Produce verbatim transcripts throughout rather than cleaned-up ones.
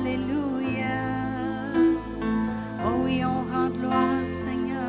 Alléluia. Oh oui, on rend gloire, Seigneur.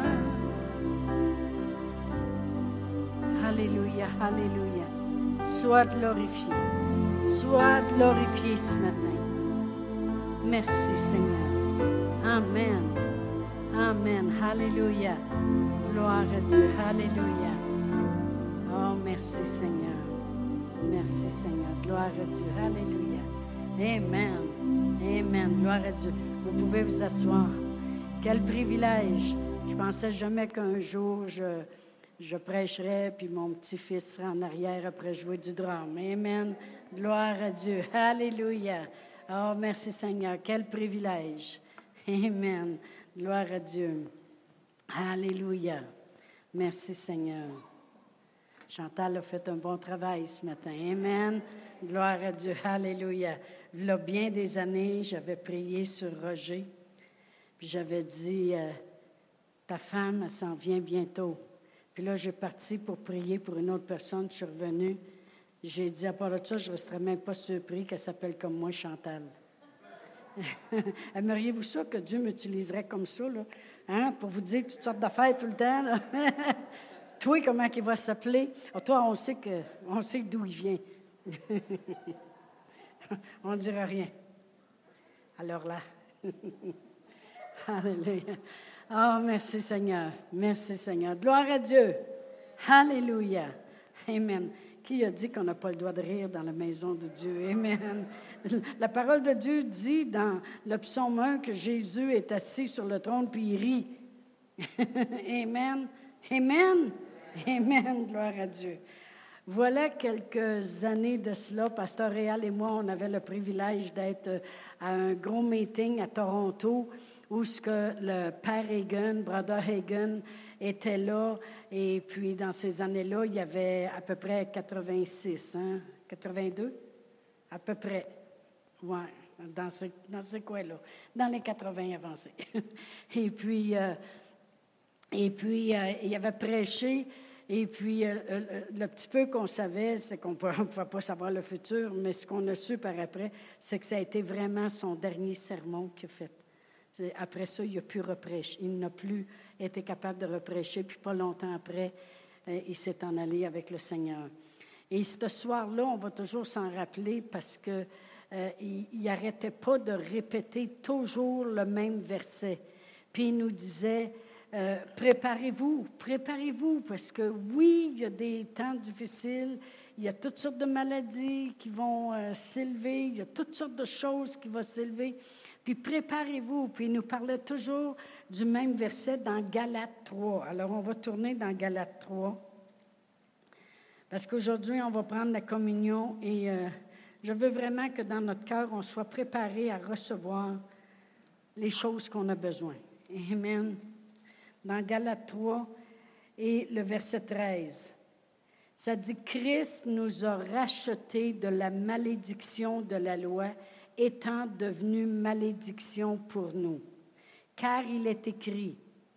Alléluia, alléluia. Sois glorifié. Sois glorifié ce matin. Merci, Seigneur. Amen. Amen. Alléluia. Gloire à Dieu. Alléluia. Oh, merci, Seigneur. Merci, Seigneur. Gloire à Dieu. Alléluia. Amen. Amen. Gloire à Dieu. Vous pouvez vous asseoir. Quel privilège. Je pensais jamais qu'un jour, je, je prêcherais, puis mon petit-fils serait en arrière après jouer du drum. Amen. Gloire à Dieu. Alléluia. Oh, merci, Seigneur. Quel privilège. Amen. Gloire à Dieu. Alléluia. Merci, Seigneur. Chantal a fait un bon travail ce matin. Amen. Gloire à Dieu. Alléluia. Il y a bien des années, j'avais prié sur Roger. Puis j'avais dit, euh, ta femme, elle s'en vient bientôt. Puis là, j'ai parti pour prier pour une autre personne. Je suis revenue. J'ai dit, à part de ça, je ne resterais même pas surpris qu'elle s'appelle comme moi, Chantal. Aimeriez-vous ça que Dieu m'utiliserait comme ça, là? Hein? Pour vous dire toutes sortes d'affaires tout le temps, là? Toi, comment il va s'appeler? Oh, toi, on sait que, on sait d'où il vient. On ne dira rien. Alors là. Alléluia. Oh, merci Seigneur. Merci Seigneur. Gloire à Dieu. Alléluia. Amen. Qui a dit qu'on n'a pas le droit de rire dans la maison de Dieu? Amen. La parole de Dieu dit dans le psaume un que Jésus est assis sur le trône puis il rit. Amen. Amen. Amen. Gloire à Dieu. Voilà quelques années de cela, Pasteur Réal et moi, on avait le privilège d'être à un gros meeting à Toronto où ce que le père Hagin, Brother Hagin, était là. Et puis, dans ces années-là, il y avait à peu près quatre-vingt-six, hein? quatre-vingt-deux? À peu près. Oui, dans ces, dans ces coins-là. Dans les quatre-vingts avancés. Et puis, euh, et puis euh, il avait prêché. Et puis, euh, le, le petit peu qu'on savait, c'est qu'on ne pouvait pas savoir le futur, mais ce qu'on a su par après, c'est que ça a été vraiment son dernier sermon qu'il a fait. Après ça, il n'a plus reprêché. Il n'a plus été capable de reprêcher. Puis pas longtemps après, euh, il s'est en allé avec le Seigneur. Et ce soir-là, on va toujours s'en rappeler parce que euh, il n'arrêtait pas de répéter toujours le même verset. Puis il nous disait... Euh, préparez-vous, préparez-vous, parce que oui, il y a des temps difficiles, il y a toutes sortes de maladies qui vont euh, s'élever, il y a toutes sortes de choses qui vont s'élever, puis préparez-vous. Puis il nous parlait toujours du même verset dans Galates trois. Alors, on va tourner dans Galates trois, parce qu'aujourd'hui, on va prendre la communion et euh, je veux vraiment que dans notre cœur, on soit préparé à recevoir les choses qu'on a besoin. Amen. Dans Galates trois et le verset treize. Ça dit, Christ nous a rachetés de la malédiction de la loi, étant devenu malédiction pour nous. Car il est écrit,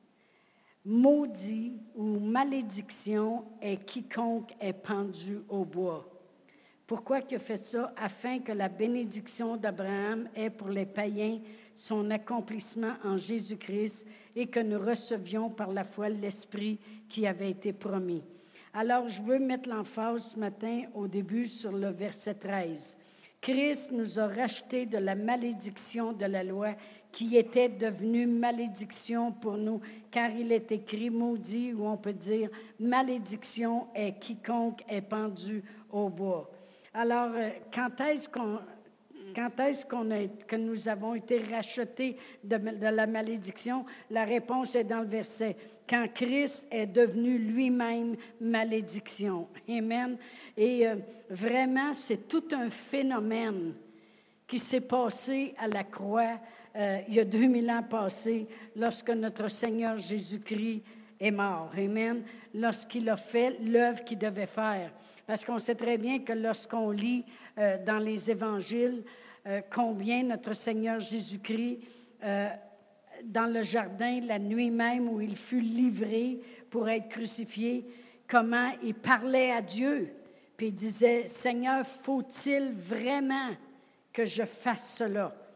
maudit ou malédiction est quiconque est pendu au bois. Pourquoi il a fait ça? Afin que la bénédiction d'Abraham ait pour les païens son accomplissement en Jésus-Christ et que nous recevions par la foi l'Esprit qui avait été promis. Alors, je veux mettre l'emphase ce matin au début sur le verset treize. Christ nous a rachetés de la malédiction de la loi qui était devenue malédiction pour nous, car il est écrit maudit, ou on peut dire malédiction est quiconque est pendu au bois. Alors, quand est-ce qu'on... Quand est-ce qu'on a, que nous avons été rachetés de, de la malédiction? La réponse est dans le verset. Quand Christ est devenu lui-même malédiction. Amen. Et euh, vraiment, c'est tout un phénomène qui s'est passé à la croix euh, il y a deux mille ans passés, lorsque notre Seigneur Jésus-Christ est mort. Amen. Lorsqu'il a fait l'œuvre qu'il devait faire. Parce qu'on sait très bien que lorsqu'on lit euh, dans les évangiles euh, combien notre Seigneur Jésus-Christ, euh, dans le jardin, la nuit même où il fut livré pour être crucifié, comment il parlait à Dieu. Puis il disait, Seigneur, faut-il vraiment que je fasse cela?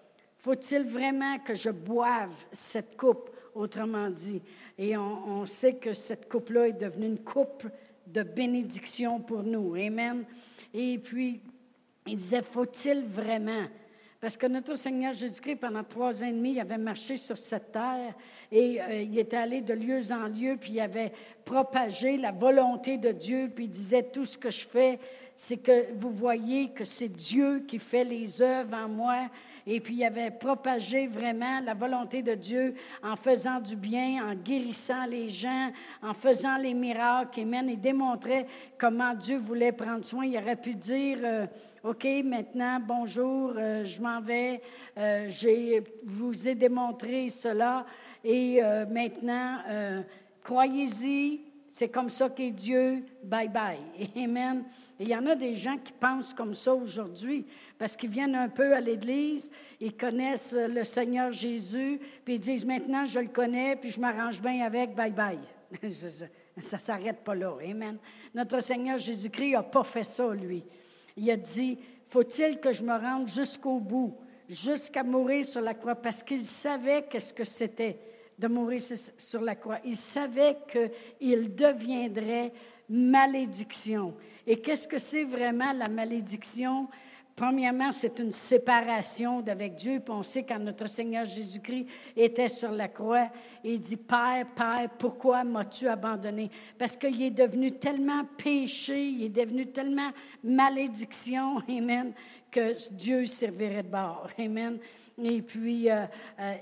Faut-il vraiment que je boive cette coupe, autrement dit? Et on, on sait que cette coupe-là est devenue une coupe de bénédiction pour nous. Amen. Et puis, il disait, faut-il vraiment? Parce que notre Seigneur Jésus-Christ, pendant trois ans et demi, il avait marché sur cette terre et euh, il était allé de lieu en lieu, puis il avait propagé la volonté de Dieu, puis il disait, tout ce que je fais, c'est que vous voyez que c'est Dieu qui fait les œuvres en moi. Et puis, il avait propagé vraiment la volonté de Dieu en faisant du bien, en guérissant les gens, en faisant les miracles. Amen. Il démontrait comment Dieu voulait prendre soin. Il aurait pu dire, euh, OK, maintenant, bonjour, euh, je m'en vais, euh, j'ai, vous ai démontré cela, et euh, maintenant, euh, croyez-y, c'est comme ça qu'est Dieu, bye bye. Amen. Et il y en a des gens qui pensent comme ça aujourd'hui, parce qu'ils viennent un peu à l'Église, ils connaissent le Seigneur Jésus, puis ils disent, maintenant, je le connais, puis je m'arrange bien avec, bye bye. Ça ne s'arrête pas là. Amen. Notre Seigneur Jésus-Christ n'a pas fait ça, lui. Il a dit, faut-il que je me rende jusqu'au bout, jusqu'à mourir sur la croix, parce qu'il savait qu'est-ce que c'était de mourir sur la croix. Il savait qu'il deviendrait malédiction. Et qu'est-ce que c'est vraiment la malédiction? Premièrement, c'est une séparation d'avec Dieu. Puis on sait quand notre Seigneur Jésus-Christ était sur la croix, il dit, Père, Père, pourquoi m'as-tu abandonné? Parce qu'il est devenu tellement péché, il est devenu tellement malédiction, amen, que Dieu servirait de bord, amen. Et puis, euh, euh,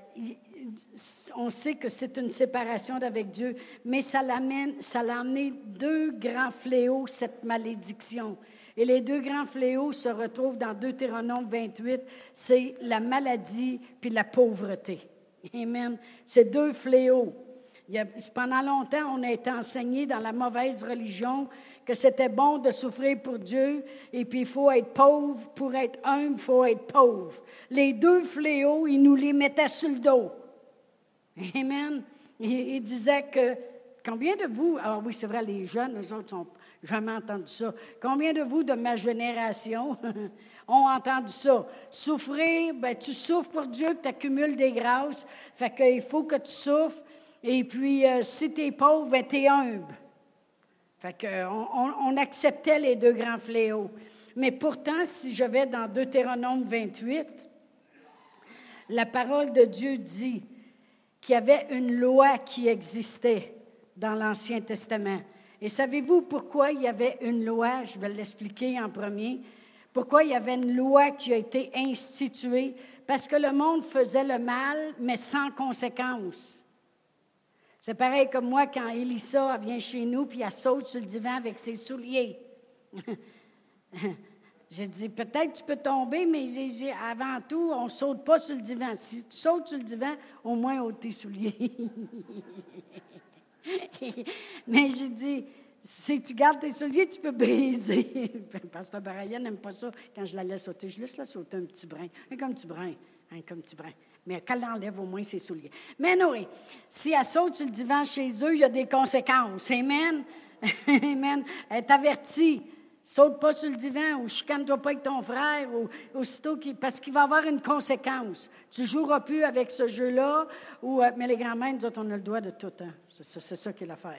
on sait que c'est une séparation d'avec Dieu, mais ça l'amène, ça l'a amené deux grands fléaux, cette malédiction. Et les deux grands fléaux se retrouvent dans Deutéronome vingt-huit, c'est la maladie puis la pauvreté. Amen. C'est deux fléaux. Il y a, pendant longtemps, on a été enseigné dans la mauvaise religion que c'était bon de souffrir pour Dieu et puis il faut être pauvre. Pour être humble, il faut être pauvre. Les deux fléaux, ils nous les mettaient sur le dos. Amen. Il, il disait que, combien de vous, alors oui, c'est vrai, les jeunes, eux autres sont jamais entendu ça. Combien de vous de ma génération ont entendu ça? Souffrir, ben tu souffres pour Dieu, tu accumules des grâces, fait qu'il faut que tu souffres, et puis euh, si tu es pauvre, ben tu es humble. Fait qu'on on, on acceptait les deux grands fléaux. Mais pourtant, si je vais dans Deutéronome vingt-huit, la parole de Dieu dit qu'il y avait une loi qui existait dans l'Ancien Testament. Et savez-vous pourquoi il y avait une loi? Je vais l'expliquer en premier. Pourquoi il y avait une loi qui a été instituée? Parce que le monde faisait le mal, mais sans conséquence. C'est pareil comme moi quand Élissa vient chez nous puis elle saute sur le divan avec ses souliers. J'ai dit, peut-être tu peux tomber, mais j'ai dit, avant tout, on ne saute pas sur le divan. Si tu sautes sur le divan, au moins ôte tes souliers. Mais j'ai dit, si tu gardes tes souliers, tu peux briser. Pasteur Baraya n'aime pas ça quand je la laisse sauter. Je laisse la sauter un petit brin, un comme petit brin, un comme petit brin. Mais qu'elle enlève au moins ses souliers. Mais non, oui, si elle saute sur le divan chez eux, il y a des conséquences. Amen. Amen. Elle est avertie. Saute pas sur le divan ou chicane-toi pas avec ton frère ou aussitôt qu'il, parce qu'il va y avoir une conséquence. Tu ne joueras plus avec ce jeu-là. Ou, mais les grands-mères, nous autres, on a le droit de tout. Hein? C'est, c'est ça qui est l'affaire.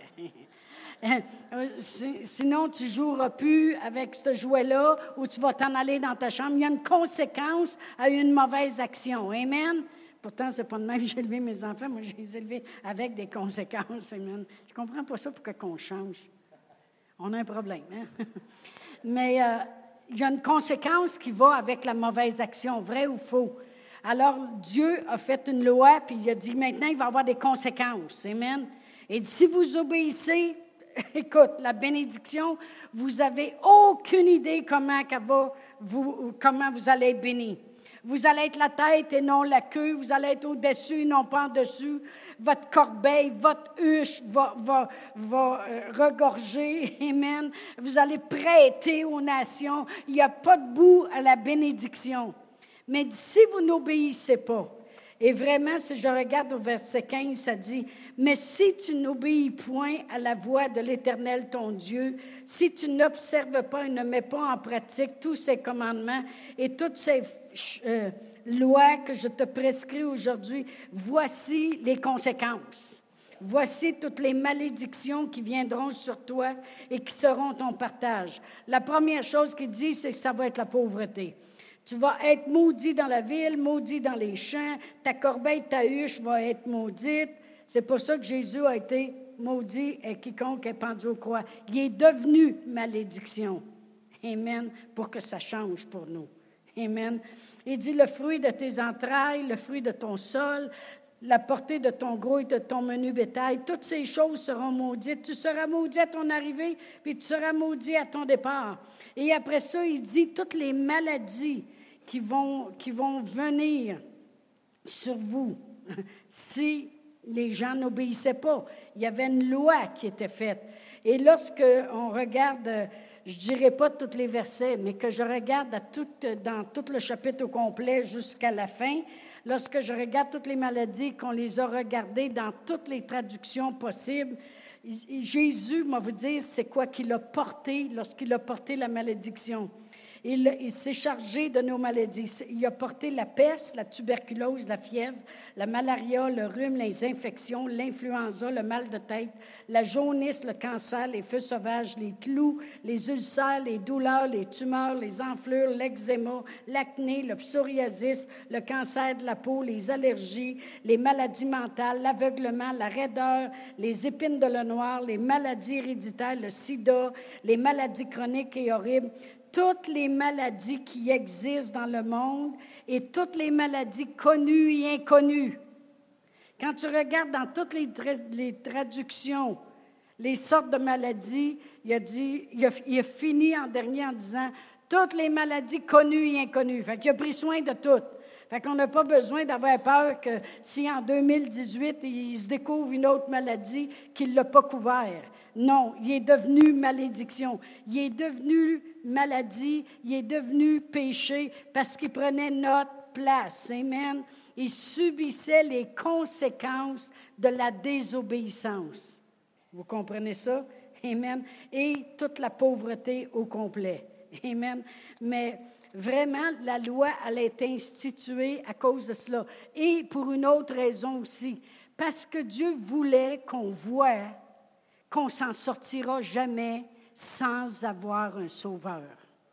Sinon, tu ne joueras plus avec ce jouet-là ou tu vas t'en aller dans ta chambre. Il y a une conséquence à une mauvaise action. Amen. Pourtant, ce n'est pas de même que j'ai élevé mes enfants. Moi, je les ai élevés avec des conséquences. Amen. Je ne comprends pas ça pour qu'on change. On a un problème, hein? Mais euh, il y a une conséquence qui va avec la mauvaise action, vrai ou faux. Alors, Dieu a fait une loi, puis il a dit, maintenant, il va y avoir des conséquences. Amen. Et dit, si vous obéissez, écoute, la bénédiction, vous n'avez aucune idée comment, va vous, comment vous allez être béni. Vous allez être la tête et non la queue. Vous allez être au-dessus et non pas en-dessous. Votre corbeille, votre huche va, va, va euh, regorger. Amen. Vous allez prêter aux nations. Il n'y a pas de bout à la bénédiction. Mais si vous n'obéissez pas, et vraiment, si je regarde au verset quinze, ça dit, « Mais si tu n'obéis point à la voix de l'Éternel ton Dieu, si tu n'observes pas et ne mets pas en pratique tous ses commandements et toutes ses euh, loi que je te prescris aujourd'hui, voici les conséquences. Voici toutes les malédictions qui viendront sur toi et qui seront ton partage. La première chose qu'il dit, c'est que ça va être la pauvreté. Tu vas être maudit dans la ville, maudit dans les champs, ta corbeille, ta huche va être maudite. C'est pour ça que Jésus a été maudit et quiconque est pendu aux croix. Il est devenu malédiction. Amen, pour que ça change pour nous. Amen. Il dit le fruit de tes entrailles, le fruit de ton sol, la portée de ton gros et de ton menu bétail, toutes ces choses seront maudites. Tu seras maudit à ton arrivée, puis tu seras maudit à ton départ. Et après ça, il dit toutes les maladies qui vont, qui vont venir sur vous si les gens n'obéissaient pas. Il y avait une loi qui était faite. Et lorsque on regarde, je ne dirais pas tous les versets, mais que je regarde à tout, dans tout le chapitre au complet jusqu'à la fin, lorsque je regarde toutes les maladies, qu'on les a regardées dans toutes les traductions possibles, Jésus m'a vous dire c'est quoi qu'il a porté lorsqu'il a porté la malédiction. Il, il s'est chargé de nos maladies. Il a porté la peste, la tuberculose, la fièvre, la malaria, le rhume, les infections, l'influenza, le mal de tête, la jaunisse, le cancer, les feux sauvages, les clous, les ulcères, les douleurs, les tumeurs, les enflures, l'eczéma, l'acné, le psoriasis, le cancer de la peau, les allergies, les maladies mentales, l'aveuglement, la raideur, les épines de l'œil noir, les maladies héréditaires, le sida, les maladies chroniques et horribles, toutes les maladies qui existent dans le monde et toutes les maladies connues et inconnues. Quand tu regardes dans toutes les, tra- les traductions, les sortes de maladies, il a, dit, il, a, il a fini en dernier en disant « toutes les maladies connues et inconnues ». Fait qu'il a pris soin de toutes. Fait qu'on n'a pas besoin d'avoir peur que si en deux mille dix-huit, il se découvre une autre maladie qu'il ne l'a pas couvert. Non, il est devenu malédiction. Il est devenu maladie, il est devenu péché parce qu'il prenait notre place. Amen. Il subissait les conséquences de la désobéissance. Vous comprenez ça? Amen. Et toute la pauvreté au complet. Amen. Mais vraiment, la loi, elle a été instituée à cause de cela. Et pour une autre raison aussi. Parce que Dieu voulait qu'on voie qu'on ne s'en sortira jamais sans avoir un sauveur.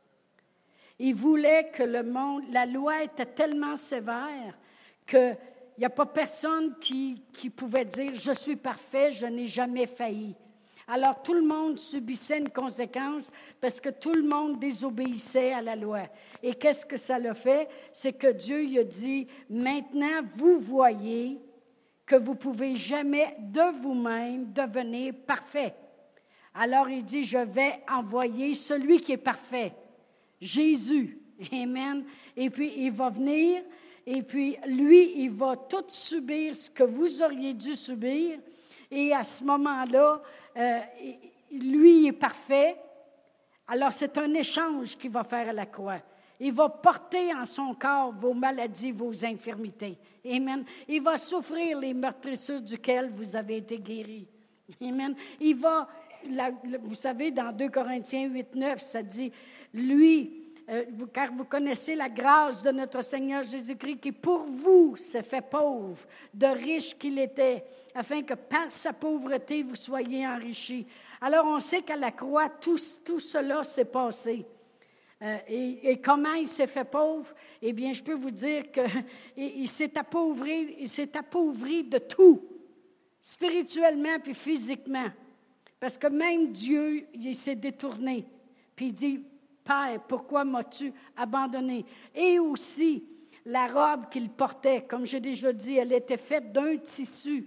Il voulait que le monde, la loi était tellement sévère qu'il n'y a pas personne qui, qui pouvait dire « je suis parfait, je n'ai jamais failli ». Alors tout le monde subissait une conséquence parce que tout le monde désobéissait à la loi. Et qu'est-ce que ça l'a fait? C'est que Dieu il a dit « maintenant vous voyez » que vous ne pouvez jamais de vous-même devenir parfait. Alors il dit, je vais envoyer celui qui est parfait, Jésus. Amen. Et puis il va venir, et puis lui, il va tout subir ce que vous auriez dû subir. Et à ce moment-là, euh, lui est parfait. Alors c'est un échange qu'il va faire à la croix. Il va porter en son corps vos maladies, vos infirmités. Amen. Il va souffrir les meurtrissures duquel vous avez été guéris. Amen. Il va, la, vous savez, dans deux Corinthiens huit, neuf, ça dit, lui, euh, vous, car vous connaissez la grâce de notre Seigneur Jésus-Christ qui pour vous s'est fait pauvre, de riche qu'il était, afin que par sa pauvreté vous soyez enrichis. Alors on sait qu'à la croix, tout, tout cela s'est passé. Euh, et, et comment il s'est fait pauvre? Eh bien, je peux vous dire qu'il il s'est appauvri, il s'est appauvri de tout, spirituellement puis physiquement. Parce que même Dieu, il s'est détourné. Puis il dit, Père, pourquoi m'as-tu abandonné? Et aussi, la robe qu'il portait, comme j'ai déjà dit, elle était faite d'un tissu.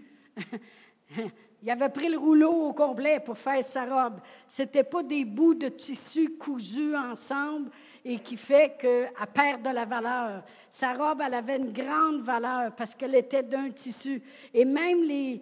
Il avait pris le rouleau au complet pour faire sa robe. Ce n'était pas des bouts de tissu cousus ensemble et qui fait qu'elle perd de la valeur. Sa robe, elle avait une grande valeur parce qu'elle était d'un tissu. Et même les,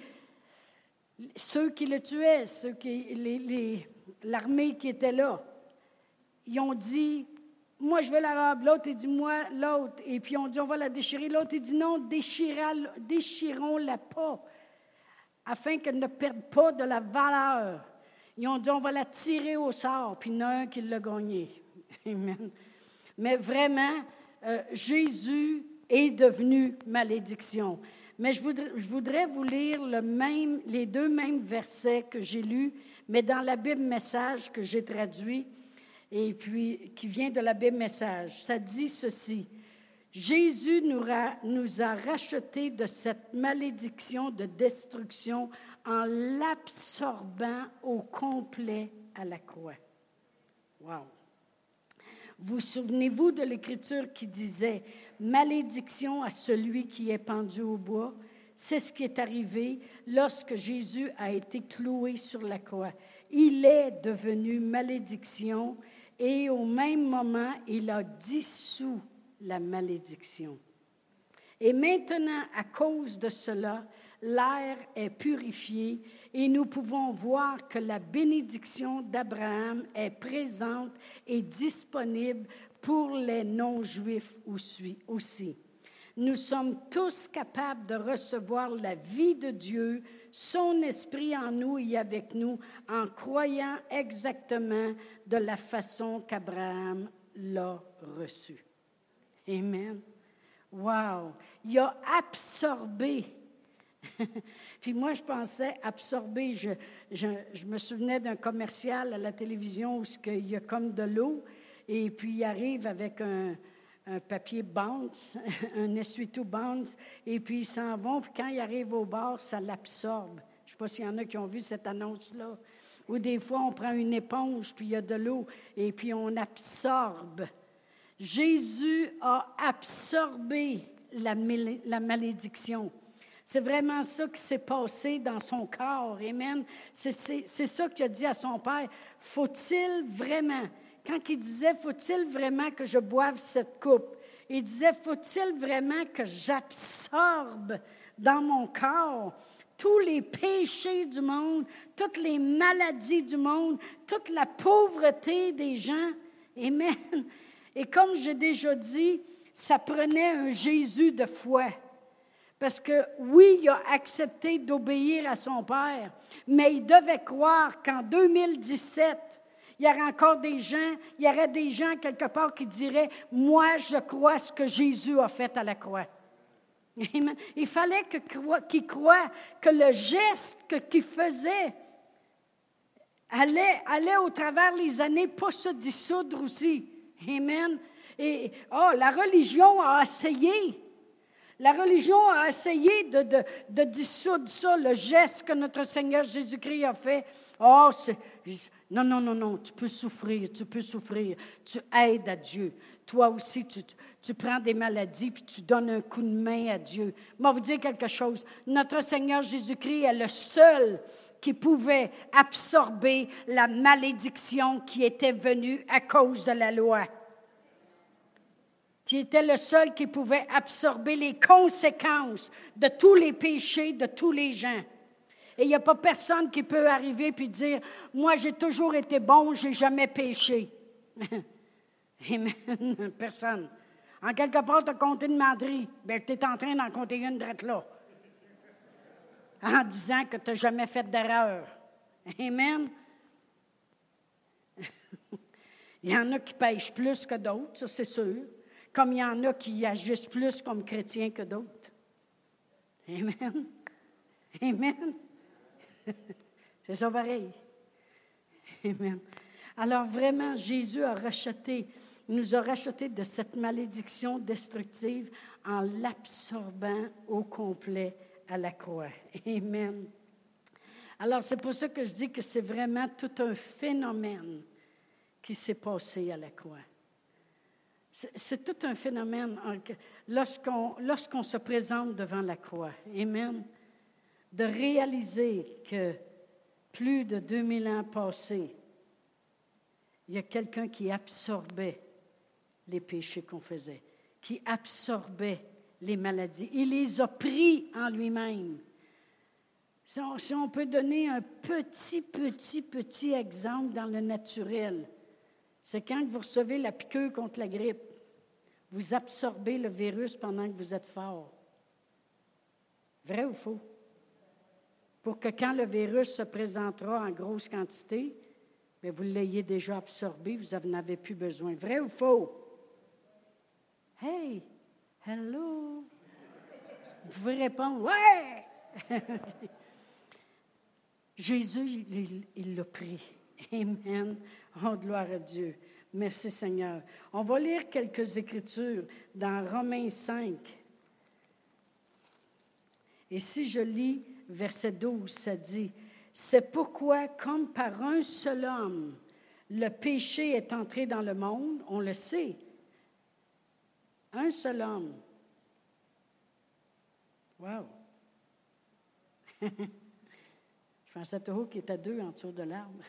ceux qui le tuaient, ceux qui, les, les, l'armée qui était là, ils ont dit, moi je veux la robe. L'autre, il dit, moi l'autre. Et puis on dit, on va la déchirer. L'autre, il dit, non, déchirons-la pas, afin qu'elle ne perde pas de la valeur. Ils ont dit, on va la tirer au sort, puis il y en a un qui l'a gagné. Amen. Mais vraiment, euh, Jésus est devenu malédiction. Mais je voudrais, je voudrais vous lire le même, les deux mêmes versets que j'ai lus, mais dans la Bible Message que j'ai traduit, et puis qui vient de la Bible Message. Ça dit ceci: Jésus nous a, nous a rachetés de cette malédiction de destruction en l'absorbant au complet à la croix. Wow! Vous souvenez-vous de l'Écriture qui disait « Malédiction à celui qui est pendu au bois ». C'est ce qui est arrivé lorsque Jésus a été cloué sur la croix. Il est devenu malédiction et au même moment, il a dissous la malédiction. Et maintenant, à cause de cela, l'air est purifié et nous pouvons voir que la bénédiction d'Abraham est présente et disponible pour les non-juifs aussi. Nous sommes tous capables de recevoir la vie de Dieu, son esprit en nous et avec nous, en croyant exactement de la façon qu'Abraham l'a reçu. Amen. Wow! Il a absorbé. Puis moi, je pensais absorber. Je, je, je me souvenais d'un commercial à la télévision où il y a comme de l'eau, et puis il arrive avec un, un papier Bounce, un essuie-tout Bounce, et puis ils s'en vont, puis quand ils arrivent au bord, ça l'absorbe. Je ne sais pas s'il y en a qui ont vu cette annonce-là. Ou des fois, on prend une éponge, puis il y a de l'eau, et puis on absorbe. Jésus a absorbé la, la malédiction. C'est vraiment ça qui s'est passé dans son corps. Amen. C'est, c'est, c'est ça qu'il a dit à son Père. Faut-il vraiment, quand il disait, faut-il vraiment que je boive cette coupe? Il disait, faut-il vraiment que j'absorbe dans mon corps tous les péchés du monde, toutes les maladies du monde, toute la pauvreté des gens? Amen. Et comme j'ai déjà dit, ça prenait un Jésus de foi. Parce que, oui, il a accepté d'obéir à son Père, mais il devait croire qu'en deux mille dix-sept, il y aurait encore des gens, il y aurait des gens quelque part qui diraient « Moi, je crois ce que Jésus a fait à la croix. » Il fallait que, qu'il croie que le geste qu'il faisait allait, allait au travers les années pas se dissoudre aussi. Amen. Et, oh, la religion a essayé. La religion a essayé de, de, de dissoudre ça, le geste que notre Seigneur Jésus-Christ a fait. Oh, c'est, non, non, non, non, tu peux souffrir, tu peux souffrir. Tu aides à Dieu. Toi aussi, tu, tu, tu prends des maladies puis tu donnes un coup de main à Dieu. Je vais vous dire quelque chose. Notre Seigneur Jésus-Christ est le seul qui pouvait absorber la malédiction qui était venue à cause de la loi. Qui était le seul qui pouvait absorber les conséquences de tous les péchés de tous les gens. Et il n'y a pas personne qui peut arriver et dire « Moi, j'ai toujours été bon, je n'ai jamais péché. » Amen. Personne. En quelque part, tu as compté une menterie. Bien, tu es en train d'en compter une drette là. En disant que tu n'as jamais fait d'erreur. Amen. Il y en a qui pêchent plus que d'autres, ça c'est sûr. Comme il y en a qui agissent plus comme chrétiens que d'autres. Amen. Amen. C'est ça pareil. Amen. Alors vraiment, Jésus a racheté, nous a racheté de cette malédiction destructive en l'absorbant au complet à la croix. Amen. Alors c'est pour ça que je dis que c'est vraiment tout un phénomène qui s'est passé à la croix. C'est, c'est tout un phénomène lorsqu'on, lorsqu'on se présente devant la croix. Amen. De réaliser que plus de deux mille ans passés, il y a quelqu'un qui absorbait les péchés qu'on faisait, qui absorbait les maladies. Il les a pris en lui-même. Si on, si on peut donner un petit, petit, petit exemple dans le naturel, c'est quand vous recevez la piqûre contre la grippe, vous absorbez le virus pendant que vous êtes fort. Vrai ou faux? Pour que quand le virus se présentera en grosse quantité, bien, vous l'ayez déjà absorbé, vous n'en avez plus besoin. Vrai ou faux? Hey, hello. Vous pouvez répondre, ouais. Jésus, il, il l'a pris. Amen. Oh, gloire à Dieu. Merci Seigneur. On va lire quelques écritures dans Romains cinq. Et si je lis verset douze, ça dit, « C'est pourquoi, comme par un seul homme, le péché est entré dans le monde, on le sait. Un seul homme. » Wow! Je pensais à Toho qui était deux en dessous de l'arbre.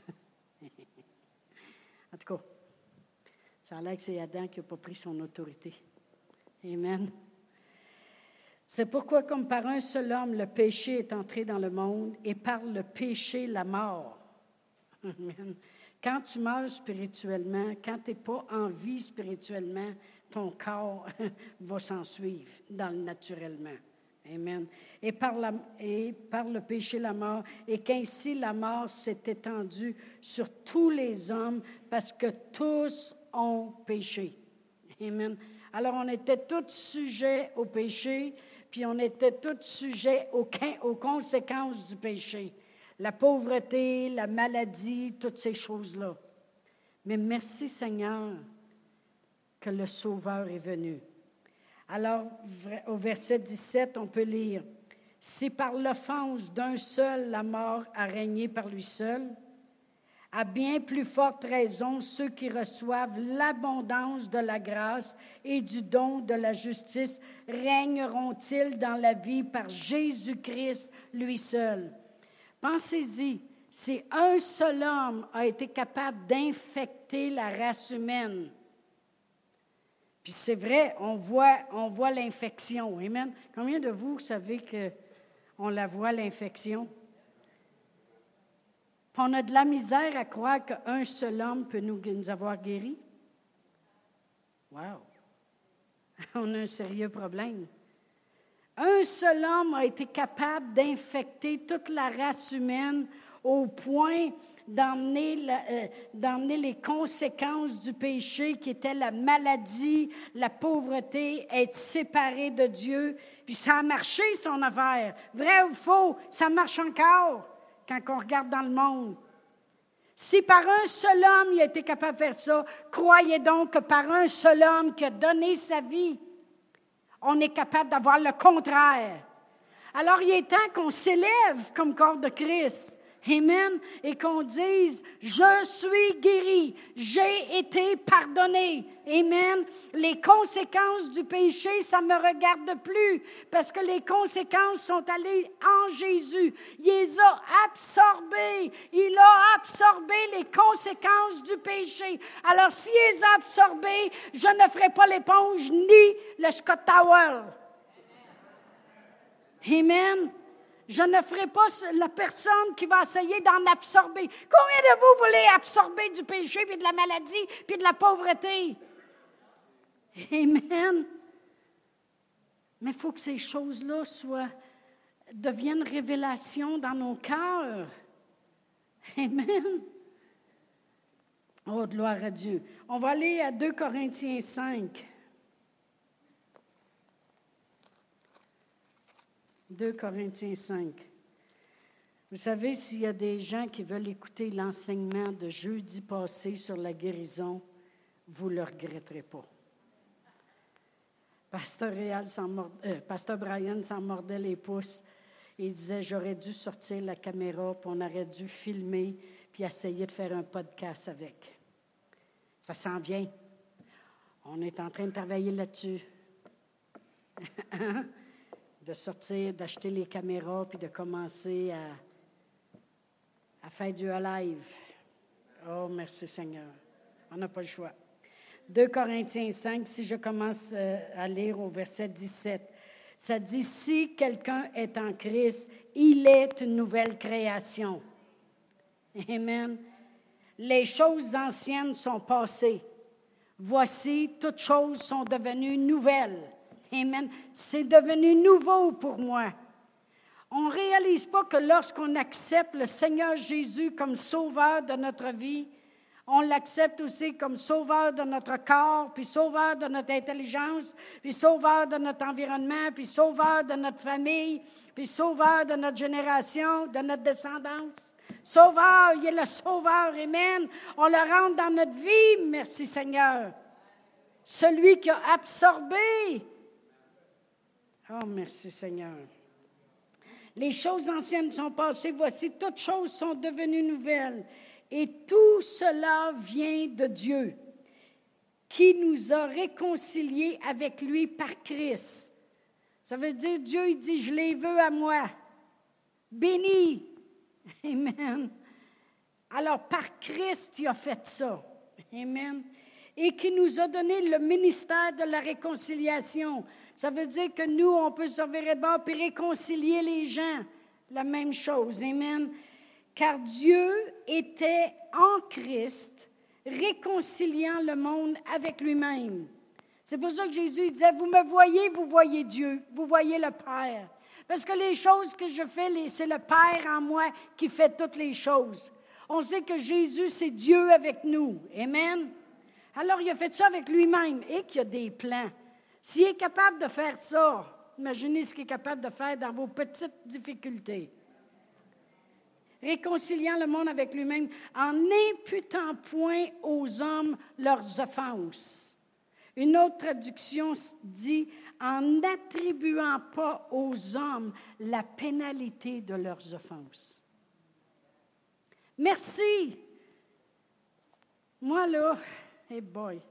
En tout cas, ça a l'air que c'est Adam qui n'a pas pris son autorité. Amen. C'est pourquoi, comme par un seul homme, le péché est entré dans le monde, et par le péché, la mort. Amen. Quand tu meurs spirituellement, quand tu n'es pas en vie spirituellement, ton corps va s'en suivre dans le naturellement. Amen. Et par, la, et par le péché, la mort, et qu'ainsi la mort s'est étendue sur tous les hommes, parce que tous ont péché. Amen. Alors, on était tous sujets au péché, puis on était tous sujets aux, aux conséquences du péché. La pauvreté, la maladie, toutes ces choses-là. Mais merci Seigneur que le Sauveur est venu. Alors, au verset dix-sept, on peut lire, « Si par l'offense d'un seul la mort a régné par lui seul, à bien plus forte raison ceux qui reçoivent l'abondance de la grâce et du don de la justice régneront-ils dans la vie par Jésus-Christ lui seul. » Pensez-y, si un seul homme a été capable d'infecter la race humaine, puis c'est vrai, on voit, on voit l'infection. Amen. Combien de vous savez qu'on la voit, l'infection? Puis on a de la misère à croire qu'un seul homme peut nous, nous avoir guéris. Wow! On a un sérieux problème. Un seul homme a été capable d'infecter toute la race humaine au point d'emmener, la, euh, d'emmener les conséquences du péché qui étaient la maladie, la pauvreté, être séparé de Dieu. Puis ça a marché, son affaire. Vrai ou faux, ça marche encore quand on regarde dans le monde. Si par un seul homme il a été capable de faire ça, croyez donc que par un seul homme qui a donné sa vie, on est capable d'avoir le contraire. Alors, il est temps qu'on s'élève comme corps de Christ. Amen. Et qu'on dise, je suis guéri, j'ai été pardonné. Amen. Les conséquences du péché, ça ne me regarde plus parce que les conséquences sont allées en Jésus. Il les a absorbées. Il a absorbé les conséquences du péché. Alors, s'il les a absorbées, je ne ferai pas l'éponge ni le Scott Towel. Amen. Je ne ferai pas la personne qui va essayer d'en absorber. Combien de vous voulez absorber du péché, puis de la maladie, puis de la pauvreté? Amen. Mais il faut que ces choses-là soient, deviennent révélation dans nos cœurs. Amen. Oh, gloire à Dieu. On va aller à deux Corinthiens cinq. deux Corinthiens cinq. Vous savez, s'il y a des gens qui veulent écouter l'enseignement de jeudi passé sur la guérison, vous ne le regretterez pas. Pasteur, Réal s'en mord, euh, Pasteur Brian s'en mordait les pouces. Il disait, j'aurais dû sortir la caméra, puis on aurait dû filmer, puis essayer de faire un podcast avec. Ça s'en vient. On est en train de travailler là-dessus. De sortir, d'acheter les caméras, puis de commencer à, à faire du live. Oh, merci Seigneur. On n'a pas le choix. deux Corinthiens cinq, si je commence à lire au verset dix-sept, ça dit, si quelqu'un est en Christ, il est une nouvelle création. Amen. Les choses anciennes sont passées. Voici, toutes choses sont devenues nouvelles. Amen. C'est devenu nouveau pour moi. On ne réalise pas que lorsqu'on accepte le Seigneur Jésus comme sauveur de notre vie, On l'accepte aussi comme sauveur de notre corps, puis sauveur de notre intelligence, puis sauveur de notre environnement, puis sauveur de notre famille, puis sauveur de notre génération, de notre descendance. Sauveur, il est le sauveur, amen. On le rentre dans notre vie, merci Seigneur. Celui qui a absorbé. Oh, merci Seigneur. Les choses anciennes sont passées, voici, toutes choses sont devenues nouvelles. Et tout cela vient de Dieu, qui nous a réconciliés avec lui par Christ. Ça veut dire, Dieu, il dit, je les veux à moi. Béni. Amen. Alors, par Christ, il a fait ça. Amen. Et qui nous a donné le ministère de la réconciliation. Ça veut dire que nous, on peut se virer de bord et réconcilier les gens. La même chose. Amen. Car Dieu était en Christ, réconciliant le monde avec lui-même. C'est pour ça que Jésus disait, vous me voyez, vous voyez Dieu, vous voyez le Père. Parce que les choses que je fais, c'est le Père en moi qui fait toutes les choses. On sait que Jésus, c'est Dieu avec nous. Amen. Alors, il a fait ça avec lui-même et qu'il y a des plans. S'il est capable de faire ça, imaginez ce qu'il est capable de faire dans vos petites difficultés. Réconciliant le monde avec lui-même en n'imputant point aux hommes leurs offenses. Une autre traduction dit en n'attribuant pas aux hommes la pénalité de leurs offenses. Merci. Moi, là, hey boy,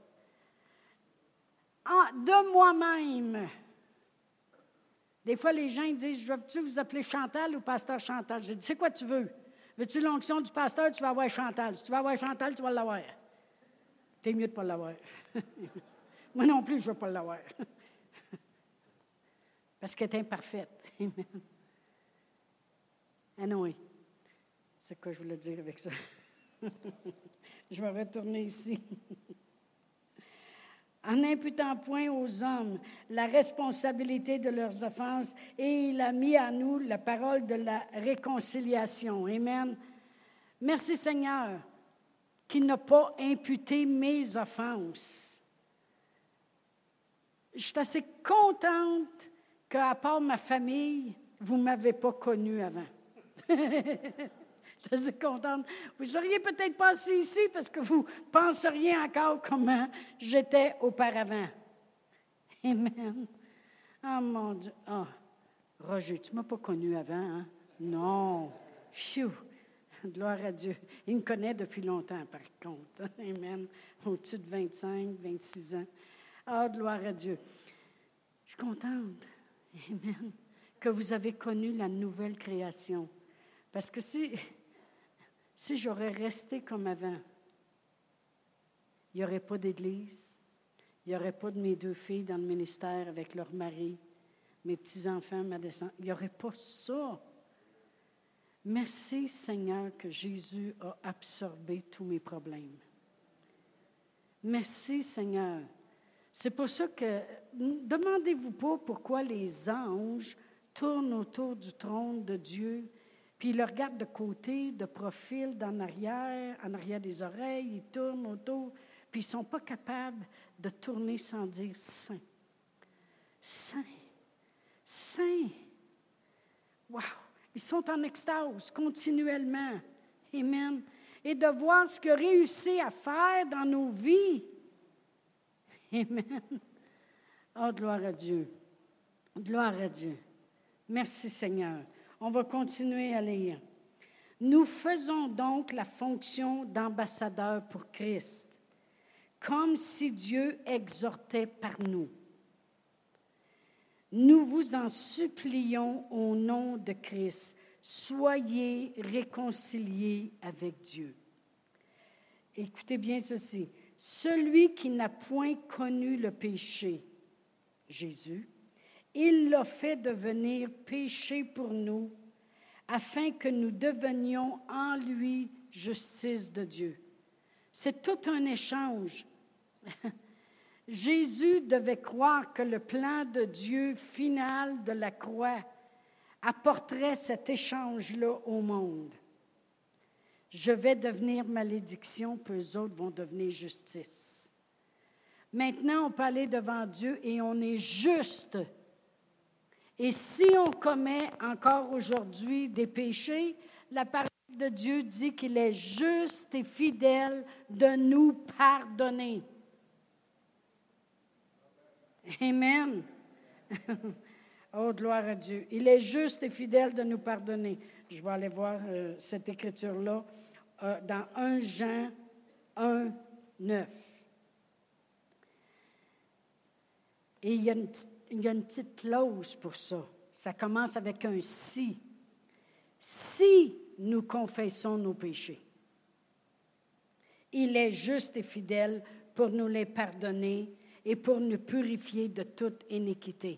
ah, de moi-même. Des fois, les gens ils disent, je veux-tu vous appeler Chantal ou pasteur Chantal? Je dis, c'est quoi tu veux? Veux-tu l'onction du pasteur, tu vas avoir Chantal. Si tu vas avoir Chantal, tu vas l'avoir. T'es mieux de ne pas l'avoir. Moi non plus, je ne veux pas l'avoir. Parce qu'elle est imparfaite. Amen. Ah non, oui. C'est quoi je voulais dire avec ça? Je vais retourner ici. En n'imputant point aux hommes la responsabilité de leurs offenses, et il a mis à nous la parole de la réconciliation. Amen. Merci Seigneur, qu'il n'a pas imputé mes offenses. Je suis assez contente qu'à part ma famille, vous ne m'avez pas connue avant. Je suis contente. Vous ne seriez peut-être pas assis ici parce que vous ne penseriez encore comment j'étais auparavant. Amen. Oh mon Dieu. Oh, Roger, tu ne m'as pas connu avant, hein? Non. Phew. Gloire à Dieu. Il me connaît depuis longtemps, par contre. Amen. Au-dessus de vingt-cinq, vingt-six ans. Ah, oh, gloire à Dieu. Je suis contente. Amen. Que vous avez connu la nouvelle création. Parce que si... Si j'aurais resté comme avant, il n'y aurait pas d'église, il n'y aurait pas de mes deux filles dans le ministère avec leur mari, mes petits-enfants, ma descendance. Il n'y aurait pas ça. Merci Seigneur que Jésus a absorbé tous mes problèmes. Merci Seigneur. C'est pour ça que, demandez-vous pas pourquoi les anges tournent autour du trône de Dieu. Puis ils le regardent de côté, de profil, d'en arrière, en arrière des oreilles, ils tournent autour, puis ils ne sont pas capables de tourner sans dire « Saint, Saint, Saint ». Wow! Ils sont en extase continuellement. Amen. Et de voir ce qu'il a réussi à faire dans nos vies. Amen. Oh, gloire à Dieu. Gloire à Dieu. Merci Seigneur. On va continuer à lire. Nous faisons donc la fonction d'ambassadeur pour Christ, comme si Dieu exhortait par nous. Nous vous en supplions au nom de Christ, soyez réconciliés avec Dieu. Écoutez bien ceci. Celui qui n'a point connu le péché, Jésus, il l'a fait devenir péché pour nous, afin que nous devenions en lui justice de Dieu. C'est tout un échange. Jésus devait croire que le plan de Dieu final de la croix apporterait cet échange-là au monde. Je vais devenir malédiction, puis eux autres vont devenir justice. Maintenant, on peut aller devant Dieu et on est juste. Et si on commet encore aujourd'hui des péchés, la parole de Dieu dit qu'il est juste et fidèle de nous pardonner. Amen. Oh, gloire à Dieu. Il est juste et fidèle de nous pardonner. Je vais aller voir euh, cette écriture-là euh, dans premier Jean un, neuf. Et il y, a une, il y a une petite clause pour ça. Ça commence avec un « si ». Si nous confessons nos péchés, il est juste et fidèle pour nous les pardonner et pour nous purifier de toute iniquité.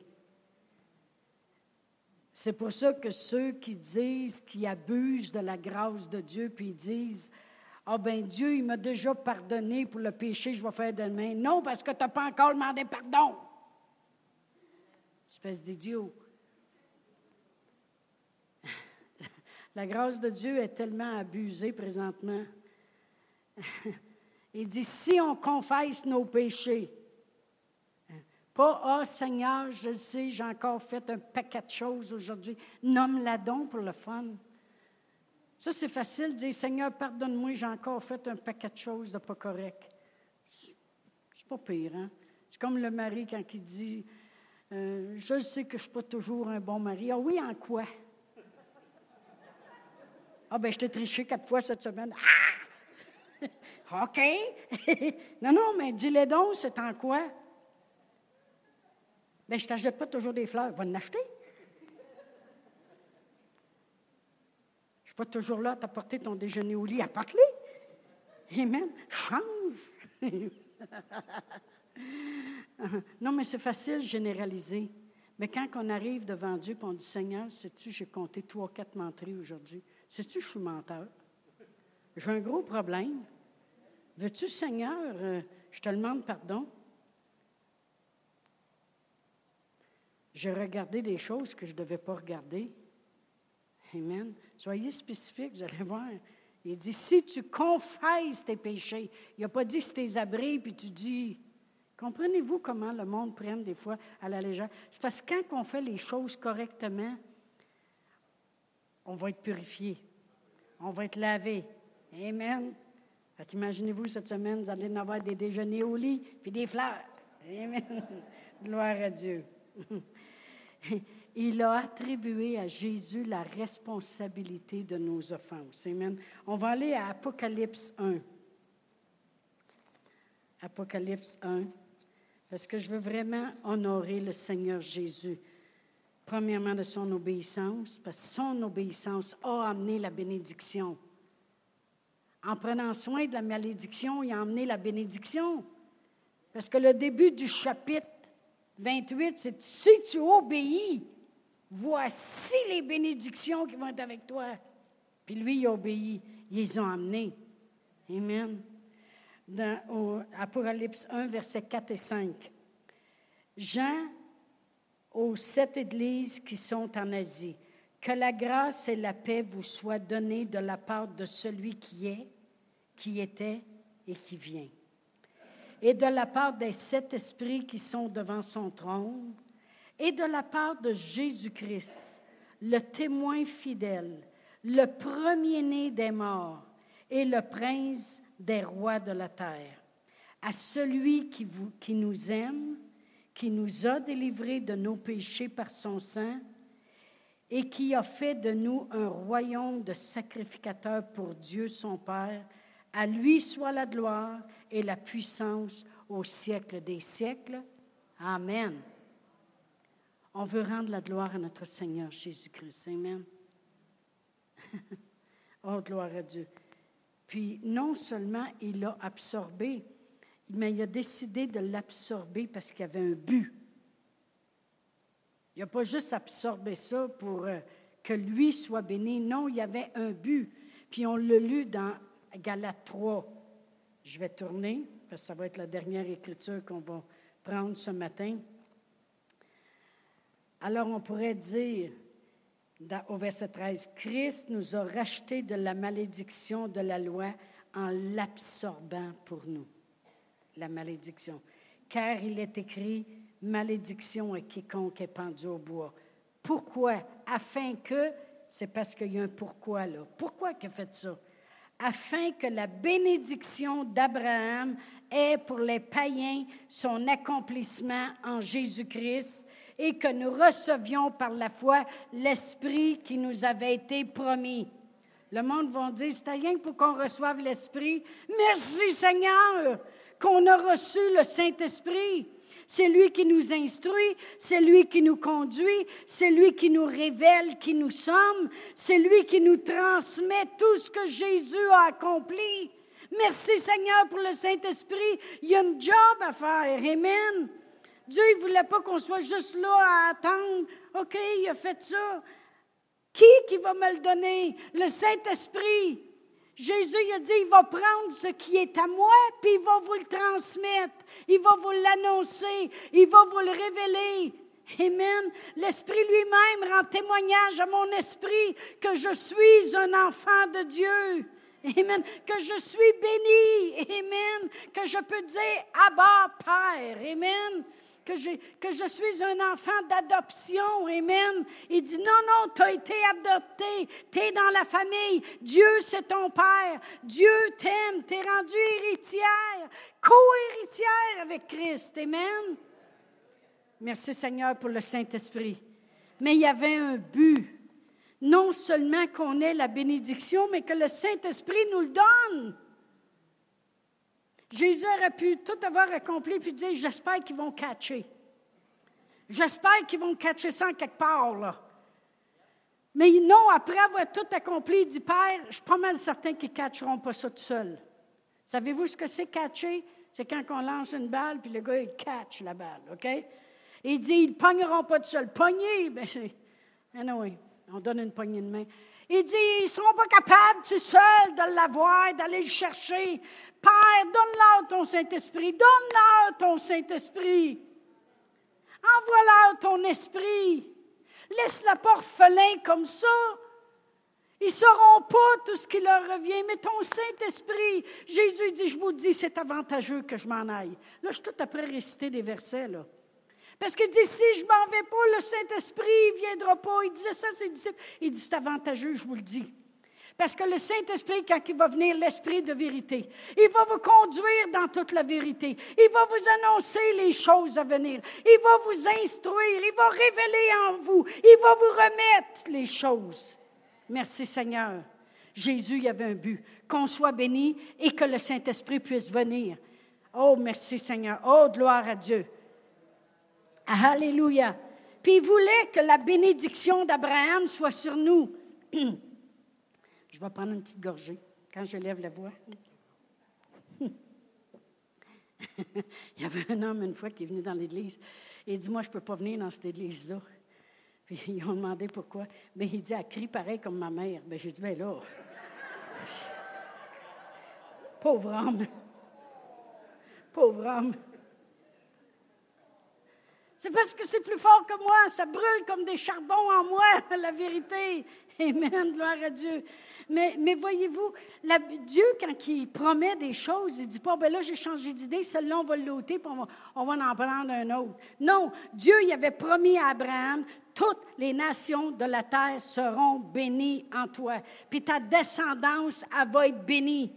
C'est pour ça que ceux qui disent, qui abusent de la grâce de Dieu, puis ils disent, « Ah ben Dieu, il m'a déjà pardonné pour le péché que je vais faire demain. » Non, parce que tu n'as pas encore demandé pardon. Espèce d'idiot. La grâce de Dieu est tellement abusée présentement. Il dit, si on confesse nos péchés, pas, ah oh, Seigneur, je le sais, j'ai encore fait un paquet de choses aujourd'hui. Nomme-la donc pour le fun. Ça, c'est facile de dire, Seigneur, pardonne-moi, j'ai encore fait un paquet de choses de pas correct. C'est pas pire, hein? C'est comme le mari quand il dit, euh, je sais que je ne suis pas toujours un bon mari. Ah oui, en quoi? Ah ben, je t'ai triché quatre fois cette semaine. Ah! OK. non, non, mais dis-le donc, c'est en quoi? Bien, je ne t'achète pas toujours des fleurs. Va en acheter. Je ne suis pas toujours là à t'apporter ton déjeuner au lit. Apporte-les. Amen. Change. non, mais c'est facile de généraliser. Mais quand on arrive devant Dieu et on dit, Seigneur, sais-tu, j'ai compté trois, quatre menteries aujourd'hui. Sais-tu, je suis menteur. J'ai un gros problème. Veux-tu, Seigneur, euh, je te demande pardon? J'ai regardé des choses que je ne devais pas regarder. Amen. Soyez spécifiques, vous allez voir. Il dit, si tu confesses tes péchés, il n'a pas dit si tes abris, puis tu dis, comprenez-vous comment le monde prend des fois à la légère? C'est parce que quand on fait les choses correctement, on va être purifié. On va être lavé. Amen. Fait qu'imaginez-vous, cette semaine, vous allez en avoir des déjeuners au lit, puis des fleurs. Amen. Gloire à Dieu. Il a attribué à Jésus la responsabilité de nos offenses. Amen. On va aller à Apocalypse un. Apocalypse un, parce que je veux vraiment honorer le Seigneur Jésus. Premièrement, de son obéissance, parce que son obéissance a amené la bénédiction. En prenant soin de la malédiction, il a amené la bénédiction. Parce que le début du chapitre vingt-huit, c'est « Si tu obéis, voici les bénédictions qui vont être avec toi. » Puis lui, il a obéi. Ils les ont amenés. Amen. Dans au, Apocalypse un, versets quatre et cinq. Jean, aux sept églises qui sont en Asie, que la grâce et la paix vous soient données de la part de celui qui est, qui était et qui vient. Et de la part des sept esprits qui sont devant son trône, et de la part de Jésus-Christ, le témoin fidèle, le premier-né des morts et le prince des rois de la terre, à celui qui, vous, qui nous aime, qui nous a délivrés de nos péchés par son sang, et qui a fait de nous un royaume de sacrificateurs pour Dieu son Père. À lui soit la gloire et la puissance au siècle des siècles. Amen. On veut rendre la gloire à notre Seigneur Jésus-Christ. Amen. Oh, gloire à Dieu. Puis, non seulement il l'a absorbé, mais il a décidé de l'absorber parce qu'il y avait un but. Il n'a pas juste absorbé ça pour euh, que lui soit béni. Non, il y avait un but. Puis on l'a lu dans Galates trois. Je vais tourner, parce que ça va être la dernière écriture qu'on va prendre ce matin. Alors on pourrait dire, dans, au verset treize, « Christ nous a rachetés de la malédiction de la loi en l'absorbant pour nous. » La malédiction. « Car il est écrit, malédiction à quiconque est pendu au bois. » Pourquoi? Afin que, c'est parce qu'il y a un pourquoi là. Pourquoi qu'il a fait ça? Afin que la bénédiction d'Abraham ait pour les païens son accomplissement en Jésus-Christ et que nous recevions par la foi l'Esprit qui nous avait été promis. Le monde va dire, c'est rien que pour qu'on reçoive l'Esprit. Merci Seigneur qu'on a reçu le Saint-Esprit. C'est lui qui nous instruit, c'est lui qui nous conduit, c'est lui qui nous révèle qui nous sommes, c'est lui qui nous transmet tout ce que Jésus a accompli. Merci Seigneur pour le Saint-Esprit. Il y a un job à faire. Amen. Dieu ne voulait pas qu'on soit juste là à attendre. OK, il a fait ça. Qui qui va me le donner? Le Saint-Esprit. Jésus il a dit, il va prendre ce qui est à moi, puis il va vous le transmettre. Il va vous l'annoncer. Il va vous le révéler. Amen. L'Esprit lui-même rend témoignage à mon esprit que je suis un enfant de Dieu. Amen. Que je suis béni. Amen. Que je peux dire Abba, Père. Amen. Que je, que je suis un enfant d'adoption. Amen. Il dit, non, non, tu as été adopté. Tu es dans la famille. Dieu, c'est ton Père. Dieu t'aime. Tu es rendu héritière, co-héritière avec Christ. Amen. Merci Seigneur pour le Saint-Esprit. Mais il y avait un but. Non seulement qu'on ait la bénédiction, mais que le Saint-Esprit nous le donne. Jésus aurait pu tout avoir accompli puis dire, j'espère qu'ils vont catcher. J'espère qu'ils vont catcher ça en quelque part, là. Mais non, après avoir tout accompli, il dit, Père, je suis pas mal certain qu'ils ne catcheront pas ça tout seuls. Savez-vous ce que c'est catcher? C'est quand on lance une balle, puis le gars, il catch la balle, OK? Et il dit, ils ne pogneront pas tout seuls. Pogner, bien, anyway, on donne une poignée de main. Il dit, ils ne seront pas capables tout seuls de l'avoir, d'aller le chercher. Père, donne-leur ton Saint-Esprit, donne-leur ton Saint-Esprit. Envoie-leur ton esprit. Laisse-la pas orphelin comme ça. Ils ne sauront pas tout ce qui leur revient, mais ton Saint-Esprit, Jésus dit, je vous dis, c'est avantageux que je m'en aille. Là, je suis tout après réciter des versets, là. Parce qu'il dit, si je ne m'en vais pas, le Saint-Esprit ne viendra pas. Il disait ça à ses disciples. Il dit, c'est avantageux, je vous le dis. Parce que le Saint-Esprit, quand il va venir, l'Esprit de vérité, il va vous conduire dans toute la vérité. Il va vous annoncer les choses à venir. Il va vous instruire. Il va révéler en vous. Il va vous remettre les choses. Merci Seigneur. Jésus, il y avait un but. Qu'on soit béni et que le Saint-Esprit puisse venir. Oh, merci Seigneur. Oh, gloire à Dieu. Alléluia. Puis il voulait que la bénédiction d'Abraham soit sur nous. Je vais prendre une petite gorgée quand je lève la voix. Il y avait un homme une fois qui est venu dans l'église et il dit, moi, je ne peux pas venir dans cette église-là. Puis ils ont demandé pourquoi. Bien, il dit, elle crie pareil comme ma mère. Bien, j'ai dit, bien là, pauvre homme, pauvre homme. C'est parce que c'est plus fort que moi, ça brûle comme des charbons en moi, la vérité. Amen, gloire à Dieu. Mais, mais voyez-vous, la, Dieu, quand il promet des choses, il ne dit pas, ben là, j'ai changé d'idée, celle-là, on va l'ôter, puis on va, on va en prendre un autre. Non, Dieu, il avait promis à Abraham, toutes les nations de la terre seront bénies en toi. Puis ta descendance, elle va être bénie.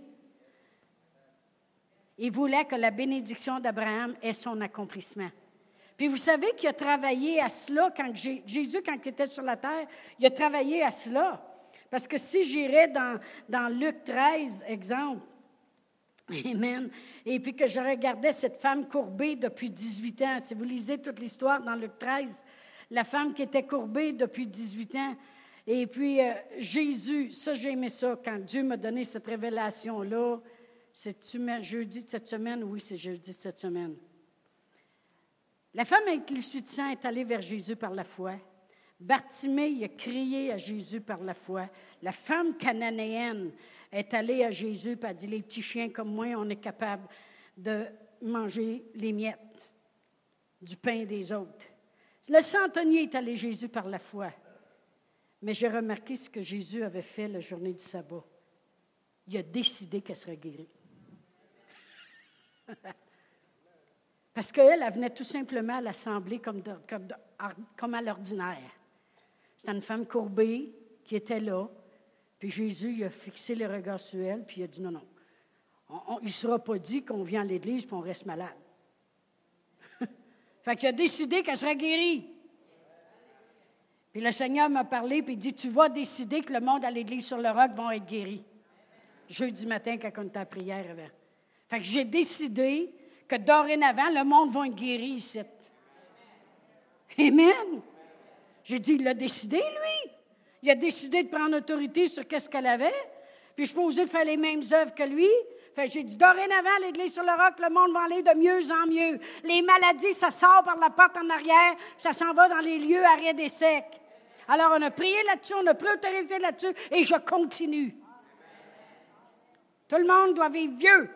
Il voulait que la bénédiction d'Abraham ait son accomplissement. Puis vous savez qu'il a travaillé à cela, quand Jésus, quand il était sur la terre, il a travaillé à cela. Parce que si j'irais dans, dans Luc treize, exemple, amen, et puis que je regardais cette femme courbée depuis dix-huit ans, si vous lisez toute l'histoire dans Luc treize, la femme qui était courbée depuis dix-huit ans, et puis euh, Jésus, ça j'ai aimé ça, quand Dieu m'a donné cette révélation-là, c'est jeudi de cette semaine, oui, c'est jeudi de cette semaine. La femme avec l'issue de sang est allée vers Jésus par la foi. Bartimée, il a crié à Jésus par la foi. La femme cananéenne est allée à Jésus et a dit, les petits chiens comme moi, on est capable de manger les miettes du pain des autres. Le centenier est allé à Jésus par la foi. Mais j'ai remarqué ce que Jésus avait fait la journée du sabbat. Il a décidé qu'elle serait guérie. Parce qu'elle, elle venait tout simplement à l'assemblée comme, de, comme, de, comme à l'ordinaire. C'était une femme courbée qui était là. Puis Jésus, il a fixé les regards sur elle, puis il a dit non, non. On, on, il ne sera pas dit qu'on vient à l'église et on reste malade. Fait qu'il a décidé qu'elle serait guérie. Puis le Seigneur m'a parlé, puis il dit, tu vas décider que le monde à l'église sur le roc vont être guéris. Jeudi matin, quand on était à prière avant. Fait que j'ai décidé que dorénavant, le monde va être guéri ici. Amen. J'ai dit, il l'a décidé, lui. Il a décidé de prendre autorité sur qu'est-ce qu'elle avait. Puis je suis posée de faire les mêmes œuvres que lui. Fait que j'ai dit, dorénavant, l'Église sur le roc, le monde va aller de mieux en mieux. Les maladies, ça sort par la porte en arrière, ça s'en va dans les lieux arides et secs. Alors, on a prié là-dessus, on a pris autorité là-dessus, et je continue. Tout le monde doit vivre vieux.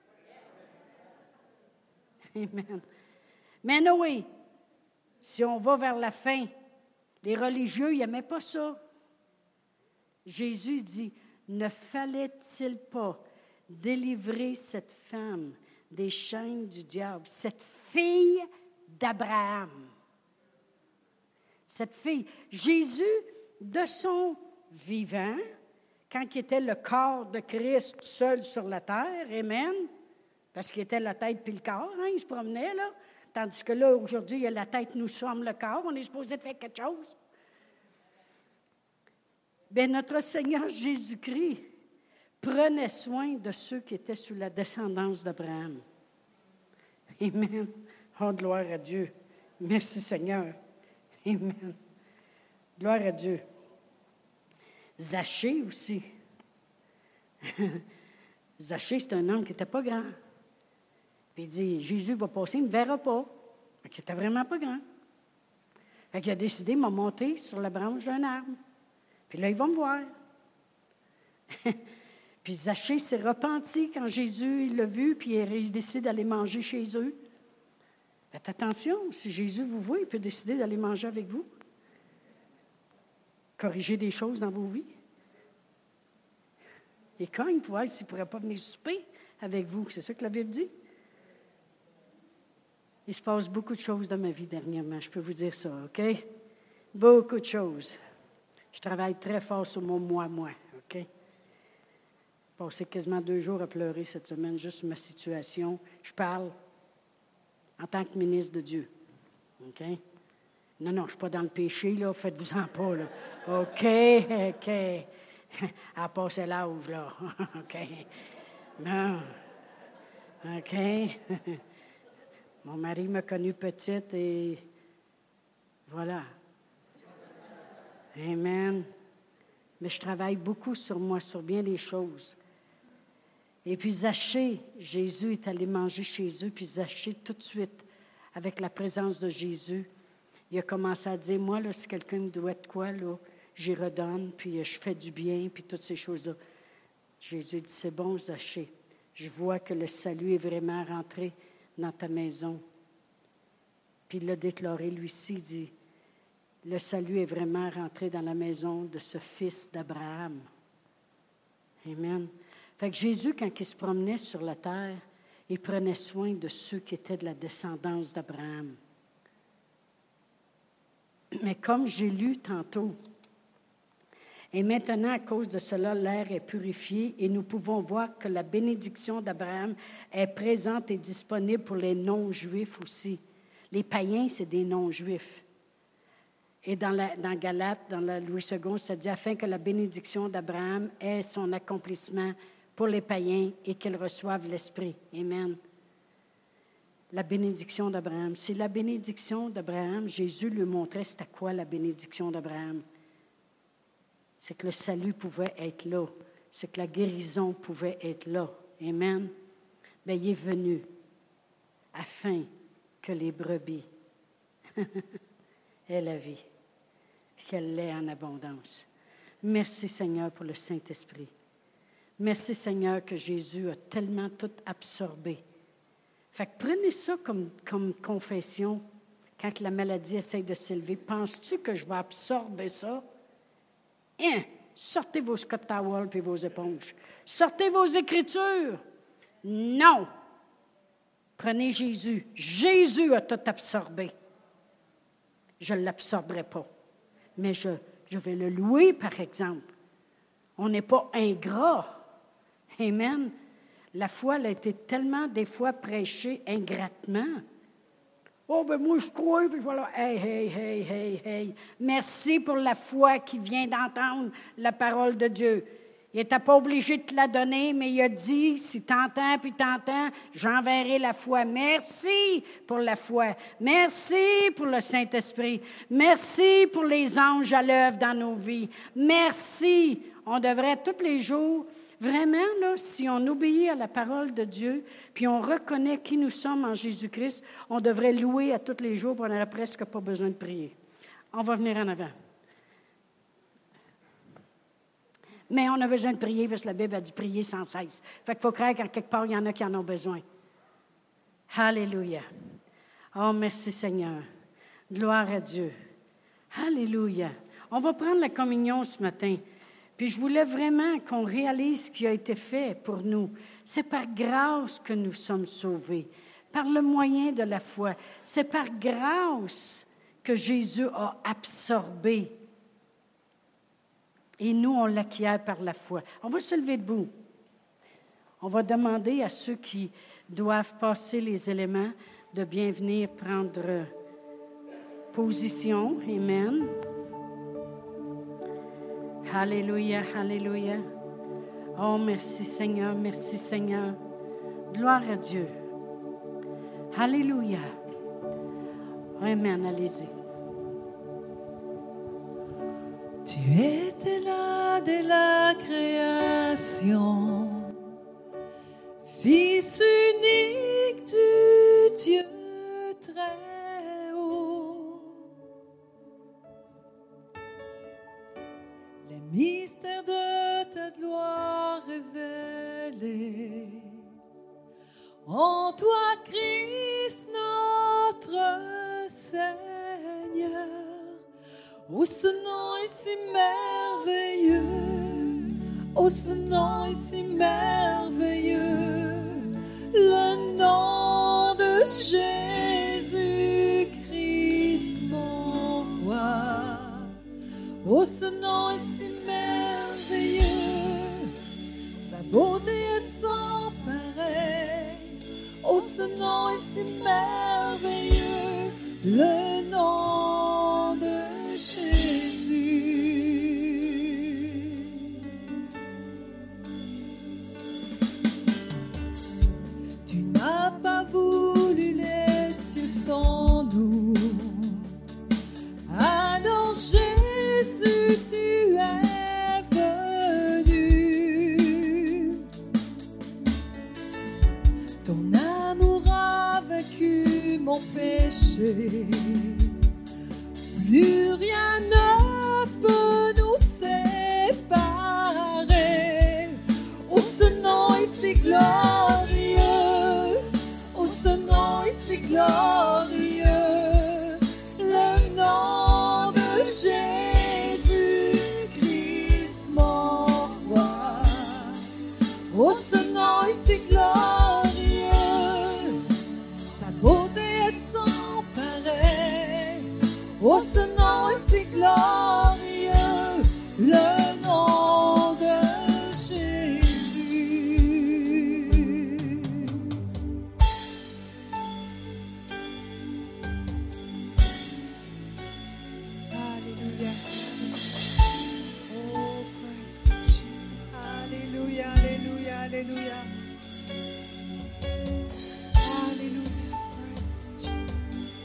Amen. Mais Noé, si on va vers la fin, les religieux, ils n'aimaient pas ça. Jésus dit, ne fallait-il pas délivrer cette femme des chaînes du diable, cette fille d'Abraham? Cette fille, Jésus, de son vivant, quand il était le corps de Christ seul sur la terre, amen, parce qu'il était la tête puis le corps, hein, il se promenait là, tandis que là, aujourd'hui, il y a la tête, nous sommes le corps, on est supposé de faire quelque chose. Bien, notre Seigneur Jésus-Christ prenait soin de ceux qui étaient sous la descendance d'Abraham. Amen. Oh, gloire à Dieu. Merci, Seigneur. Amen. Gloire à Dieu. Zachée aussi. Zachée, c'est un homme qui n'était pas grand. Puis il dit, Jésus va passer, il ne me verra pas. Il n'était vraiment pas grand. Fait qu'il a décidé de me monter sur la branche d'un arbre. Puis là, il va me voir. Puis Zachée s'est repenti quand Jésus il l'a vu, puis il décide d'aller manger chez eux. Faites attention, si Jésus vous voit, il peut décider d'aller manger avec vous. Corriger des choses dans vos vies. Et quand il pourrait, s'il ne pourrait pas venir souper avec vous, c'est ça que la Bible dit. Il se passe beaucoup de choses dans ma vie dernièrement, je peux vous dire ça, OK? Beaucoup de choses. Je travaille très fort sur mon moi-moi, OK? J'ai passé quasiment deux jours à pleurer cette semaine, juste sur ma situation. Je parle en tant que ministre de Dieu, OK? Non, non, je ne suis pas dans le péché, là, faites-vous-en pas, là. OK, OK. À passer l'âge, là. OK. Non. OK. Mon mari m'a connue petite et voilà. Amen. Mais je travaille beaucoup sur moi, sur bien des choses. Et puis Zachée, Jésus est allé manger chez eux, puis Zachée, tout de suite, avec la présence de Jésus, il a commencé à dire, moi, là, si quelqu'un me doit de quoi, là, j'y redonne, puis je fais du bien, puis toutes ces choses-là. Jésus dit, c'est bon, Zachée, je vois que le salut est vraiment rentré dans ta maison. Puis il l'a déclaré, lui-ci, il dit, le salut est vraiment rentré dans la maison de ce fils d'Abraham. Amen. Fait que Jésus, quand il se promenait sur la terre, il prenait soin de ceux qui étaient de la descendance d'Abraham. Mais comme j'ai lu tantôt, et maintenant, à cause de cela, l'air est purifié et nous pouvons voir que la bénédiction d'Abraham est présente et disponible pour les non-juifs aussi. Les païens, c'est des non-juifs. Et dans, la, dans Galates, dans la Louis second, ça dit « Afin que la bénédiction d'Abraham ait son accomplissement pour les païens et qu'ils reçoivent l'Esprit. » Amen. La bénédiction d'Abraham. C'est la bénédiction d'Abraham. Jésus lui montrait c'était quoi la bénédiction d'Abraham. C'est que le salut pouvait être là. C'est que la guérison pouvait être là. Amen. Bien, il est venu afin que les brebis aient la vie, qu'elle l'ait en abondance. Merci Seigneur pour le Saint-Esprit. Merci Seigneur que Jésus a tellement tout absorbé. Fait que prenez ça comme, comme confession quand la maladie essaie de s'élever. Penses-tu que je vais absorber ça? Hein? Sortez vos Scott Towels et vos éponges. Sortez vos Écritures. Non. Prenez Jésus. Jésus a tout absorbé. Je ne l'absorberai pas. Mais je, je vais le louer, par exemple. On n'est pas ingrat. Amen. La foi, elle a été tellement des fois prêchée ingratement. Oh, ben moi, je crois, puis je vais là. Hey, hey, hey, hey, hey. Merci pour la foi qui vient d'entendre la parole de Dieu. Il n'était pas obligé de te la donner, mais il a dit, si tu entends puis tu entends, j'enverrai la foi. Merci pour la foi. Merci pour le Saint-Esprit. Merci pour les anges à l'œuvre dans nos vies. Merci. On devrait tous les jours, vraiment, là, si on obéit à la parole de Dieu, puis on reconnaît qui nous sommes en Jésus-Christ, on devrait louer à tous les jours, puis on n'aurait presque pas besoin de prier. On va venir en avant. Mais on a besoin de prier parce que la Bible a dit prier sans cesse. Fait qu'il faut croire qu'en quelque part, il y en a qui en ont besoin. Alléluia. Oh, merci Seigneur. Gloire à Dieu. Alléluia. On va prendre la communion ce matin. Puis je voulais vraiment qu'on réalise ce qui a été fait pour nous. C'est par grâce que nous sommes sauvés, par le moyen de la foi. C'est par grâce que Jésus a absorbé. Et nous, on l'acquiert par la foi. On va se lever debout. On va demander à ceux qui doivent passer les éléments de bien venir prendre position. Amen. Alléluia, alléluia. Oh, merci Seigneur, merci Seigneur. Gloire à Dieu. Alléluia. Amen, allez-y. Tu étais là dès la création, Fils unique du Dieu très haut. Les mystères de ta gloire révélés, en toi Christ notre Seigneur. Oh, ce nom est si merveilleux, oh, ce nom est si merveilleux, le nom de Jésus-Christ, mon roi. Oh, ce nom est si merveilleux, sa beauté est sans pareil. Oh, ce nom est si merveilleux, le nom de Jésus. Tu n'as pas voulu les cieux sans nous. Alors Jésus, tu es venu. Ton amour a vaincu mon péché. Plus rien ne peut nous séparer. Oh, ce nom est si glorieux. Oh, ce nom est si glorieux. Le nom de Jésus-Christ, mon roi. Oh, ce nom est si glorieux. Sa beauté est sans pareil. Oh, ce nom est si glorieux, le nom de Jésus. Alléluia. Oh, Christ Jesus. Alléluia, alléluia, alléluia. Alléluia, Christ Jesus.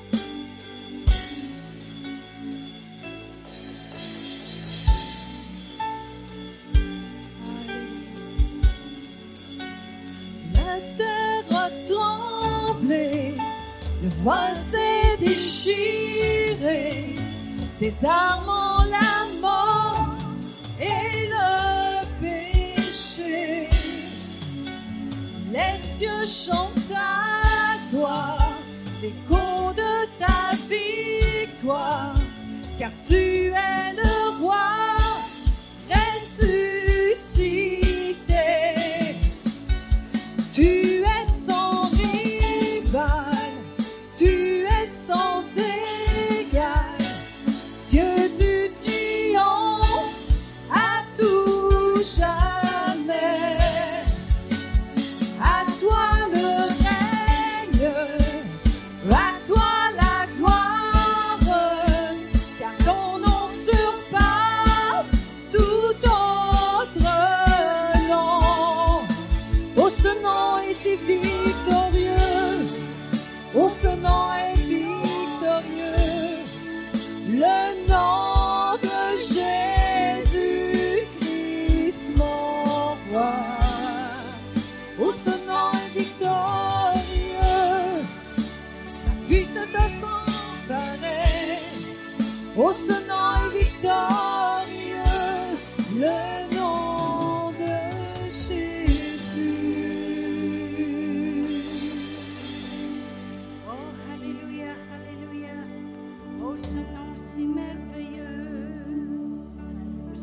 La terre a tremblé, le voile s'est déchiré, désarmant la mort et le péché. Les cieux chantent ta gloire, l'écho de ta victoire, car tu es le roi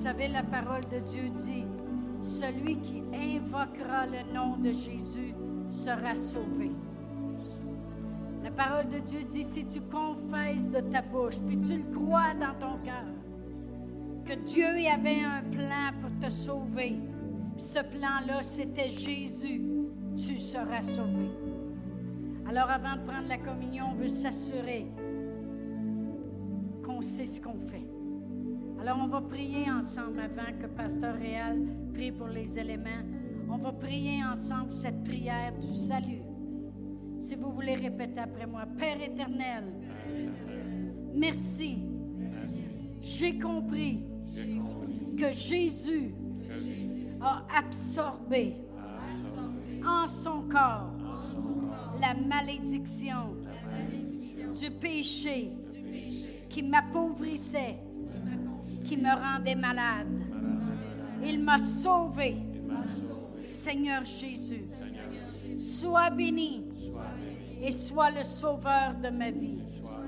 savez, la parole de Dieu dit, celui qui invoquera le nom de Jésus sera sauvé. La parole de Dieu dit, si tu confesses de ta bouche, puis tu le crois dans ton cœur, que Dieu avait un plan pour te sauver, puis ce plan-là, c'était Jésus, tu seras sauvé. Alors, avant de prendre la communion, on veut s'assurer qu'on sait ce qu'on fait. Alors, on va prier ensemble avant que Pasteur Réal prie pour les éléments. On va prier ensemble cette prière du salut. Si vous voulez répéter après moi, Père éternel, merci. J'ai compris que Jésus a absorbé en son corps la malédiction du péché qui m'appauvrissait, qui me rendait malade. Il m'a sauvé. Seigneur Jésus, sois béni et sois le sauveur de ma vie.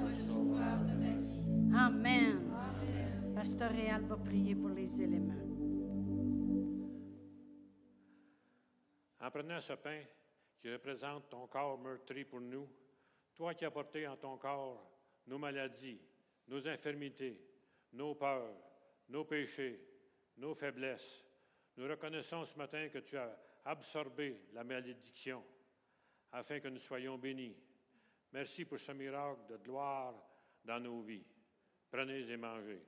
Amen. Pasteur Réal va prier pour les éléments. En prenant ce pain qui représente ton corps meurtri pour nous, toi qui as porté en ton corps nos maladies, nos infirmités, nos peurs, nos péchés, nos faiblesses, nous reconnaissons ce matin que tu as absorbé la malédiction afin que nous soyons bénis. Merci pour ce miracle de gloire dans nos vies. Prenez et mangez.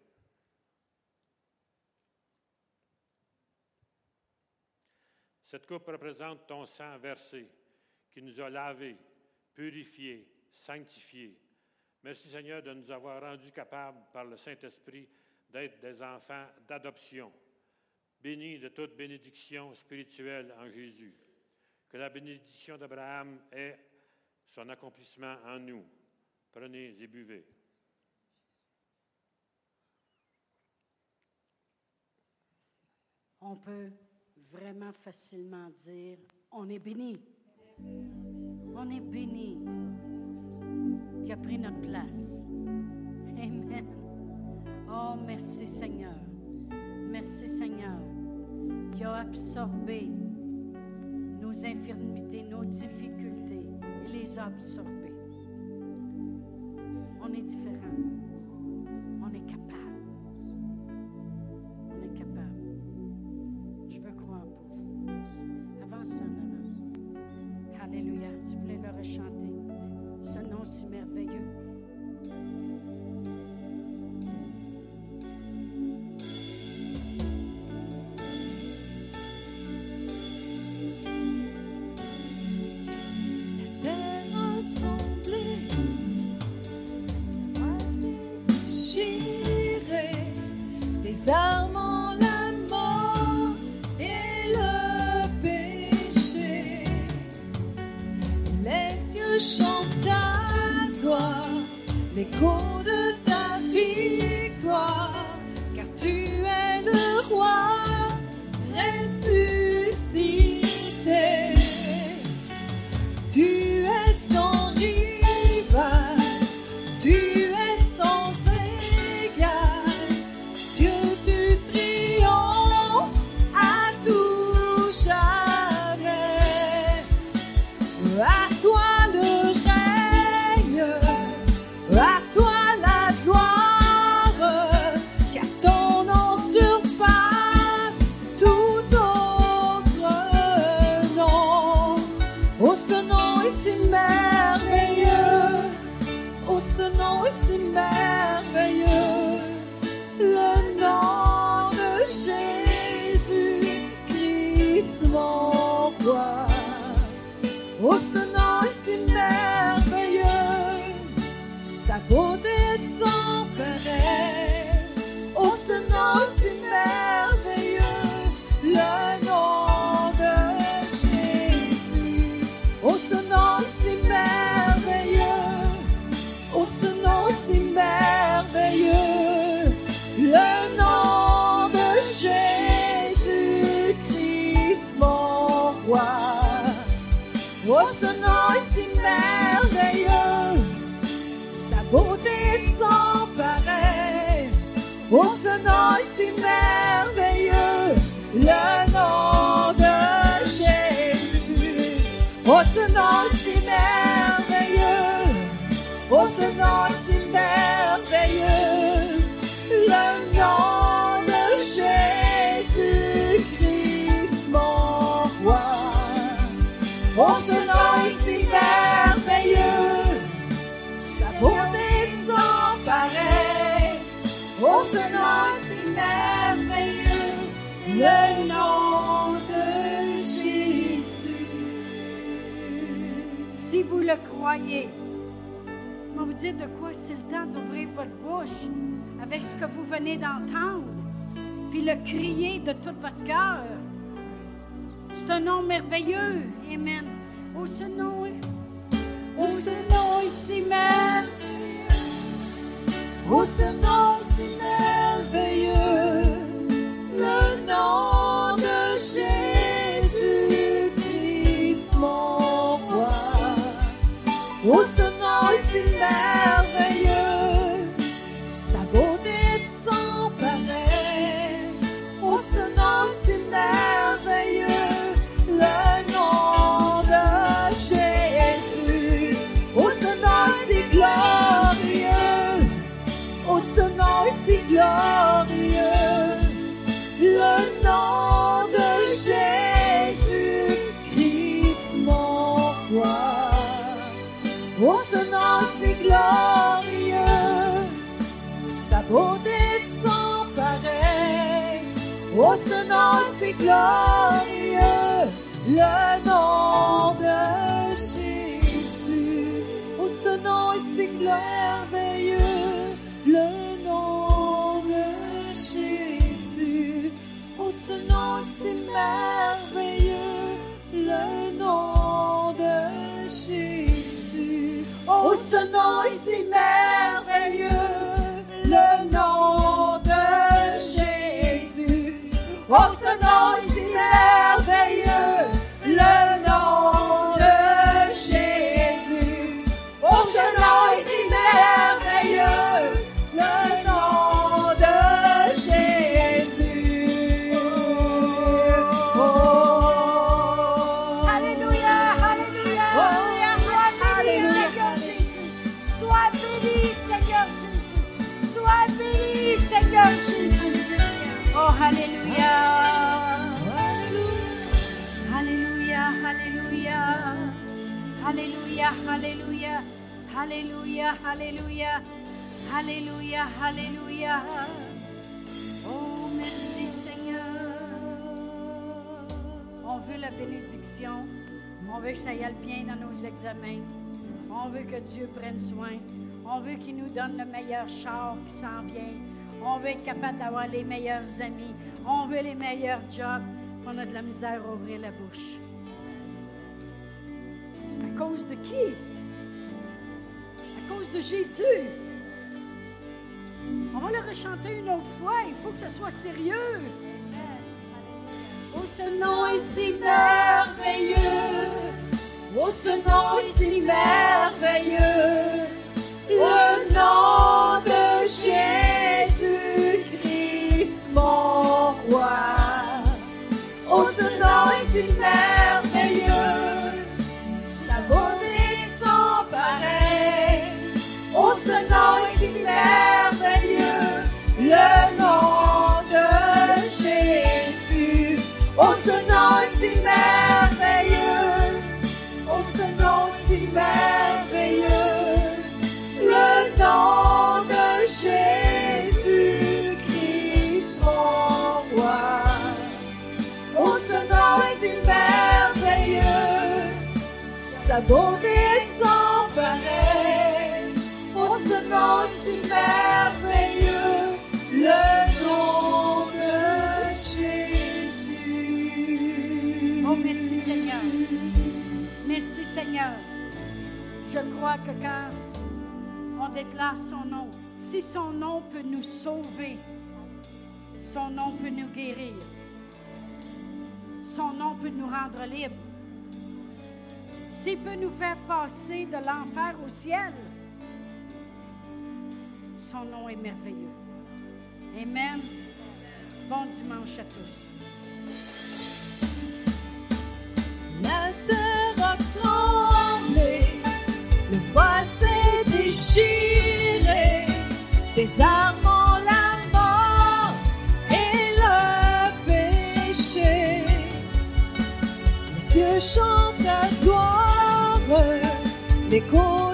Cette coupe représente ton sang versé qui nous a lavés, purifiés, sanctifiés. Merci Seigneur de nous avoir rendus capables par le Saint-Esprit d'être des enfants d'adoption, bénis de toute bénédiction spirituelle en Jésus. Que la bénédiction d'Abraham ait son accomplissement en nous. Prenez et buvez. On peut vraiment facilement dire, on est béni. On est béni. Il a pris notre place. Amen. Oh, merci Seigneur. Merci Seigneur. Il a absorbé nos infirmités, nos difficultés. Il les a absorbées. On est différent. On est capable. On est capable. Je veux croire pour vous. Avancez en avant. Alléluia. Si vous voulez le rechanter, ce nom si merveilleux. Désarmant la mort et le péché, les cieux chantent ta gloire, l'écho de ta victoire, car tu es le roi ressuscité. Tu es sans rival, tu es sans égal. Dieu du triomphe à tout jamais. À toi le règne, à toi est si merveilleux, le nom de Jésus. Oh, ce nom est si merveilleux, oh, ce nom est si merveilleux, le nom de Jésus-Christ, mon roi. Oh, ce nom est si merveilleux, sa beauté sans pareil. Oh, ce nom est si merveilleux, le nom de Jésus. Si vous le croyez, je vais vous dire de quoi c'est le temps d'ouvrir votre bouche avec ce que vous venez d'entendre, puis le crier de tout votre cœur. C'est un nom merveilleux. Amen. Oh, ce nom est, oh, ce nom est si merveilleux. Oh, ce nom si merveilleux, le nom de Jésus-Christ, mon roi. Oh, ce nom est si merveilleux, sa beauté est sans pareil. Oh, ce nom si merveilleux, le nom de Jésus. Oh, ce nom si glorieux, oh, ce nom est si glorieux, le nom de Jésus-Christ, mon roi. Oh, ce nom si glorieux, sa beauté sans pareil. Oh, ce nom si glorieux, le nom de Jésus. Oh, ce nom est si merveilleux, le nom de Jésus. Oh, ce nom est si merveilleux, le nom de Jésus. Oh, ce nom est si merveilleux, le nom de Jésus. Oh, ce nom est si merveilleux, le nom de Jésus. Oh, ce nom est si merveilleux, le nom de Jésus. Oh. Alléluia, alléluia, Oh, alléluia, alléluia. Seigneur Jésus. Sois béni, Seigneur Jésus. Sois béni, Seigneur Jésus. Oh, alléluia. Alléluia, alléluia. Alléluia, alléluia. Alléluia, alléluia. Alléluia, alléluia. Oh, merci Seigneur. On veut la bénédiction. On veut que ça y aille bien dans nos examens. On veut que Dieu prenne soin. On veut qu'il nous donne le meilleur char qui s'en vient. On veut être capable d'avoir les meilleurs amis. On veut les meilleurs jobs. On a de la misère à ouvrir la bouche. C'est à cause de qui? À cause de Jésus. On va le rechanter une autre fois. Il faut que ce soit sérieux. Oh, ce nom est si merveilleux. Oh, ce nom est si merveilleux, le nom de Jésus-Christ, mon roi. Oh, ce nom est si merveilleux, sa beauté sans pareil. Oh, ce nom est si merveilleux, le nom de Jésus. Oh, ce nom est si merveilleux. Oh, ce nom si merveilleux, le nom de Jésus-Christ, mon roi. Oh, ce nom si merveilleux, sa beauté est sans pareil. Oh, ce nom si merveilleux, le nom de Jésus. Oh, merci Seigneur. Merci Seigneur. Je crois que quand on déclare son nom, si son nom peut nous sauver, son nom peut nous guérir, son nom peut nous rendre libres, s'il peut nous faire passer de l'enfer au ciel, son nom est merveilleux. Amen. dimanche à tous. La terre a tremblé, le voile s'est déchiré, des armes en la mort et le péché. Les cieux chantent ta gloire, l'écho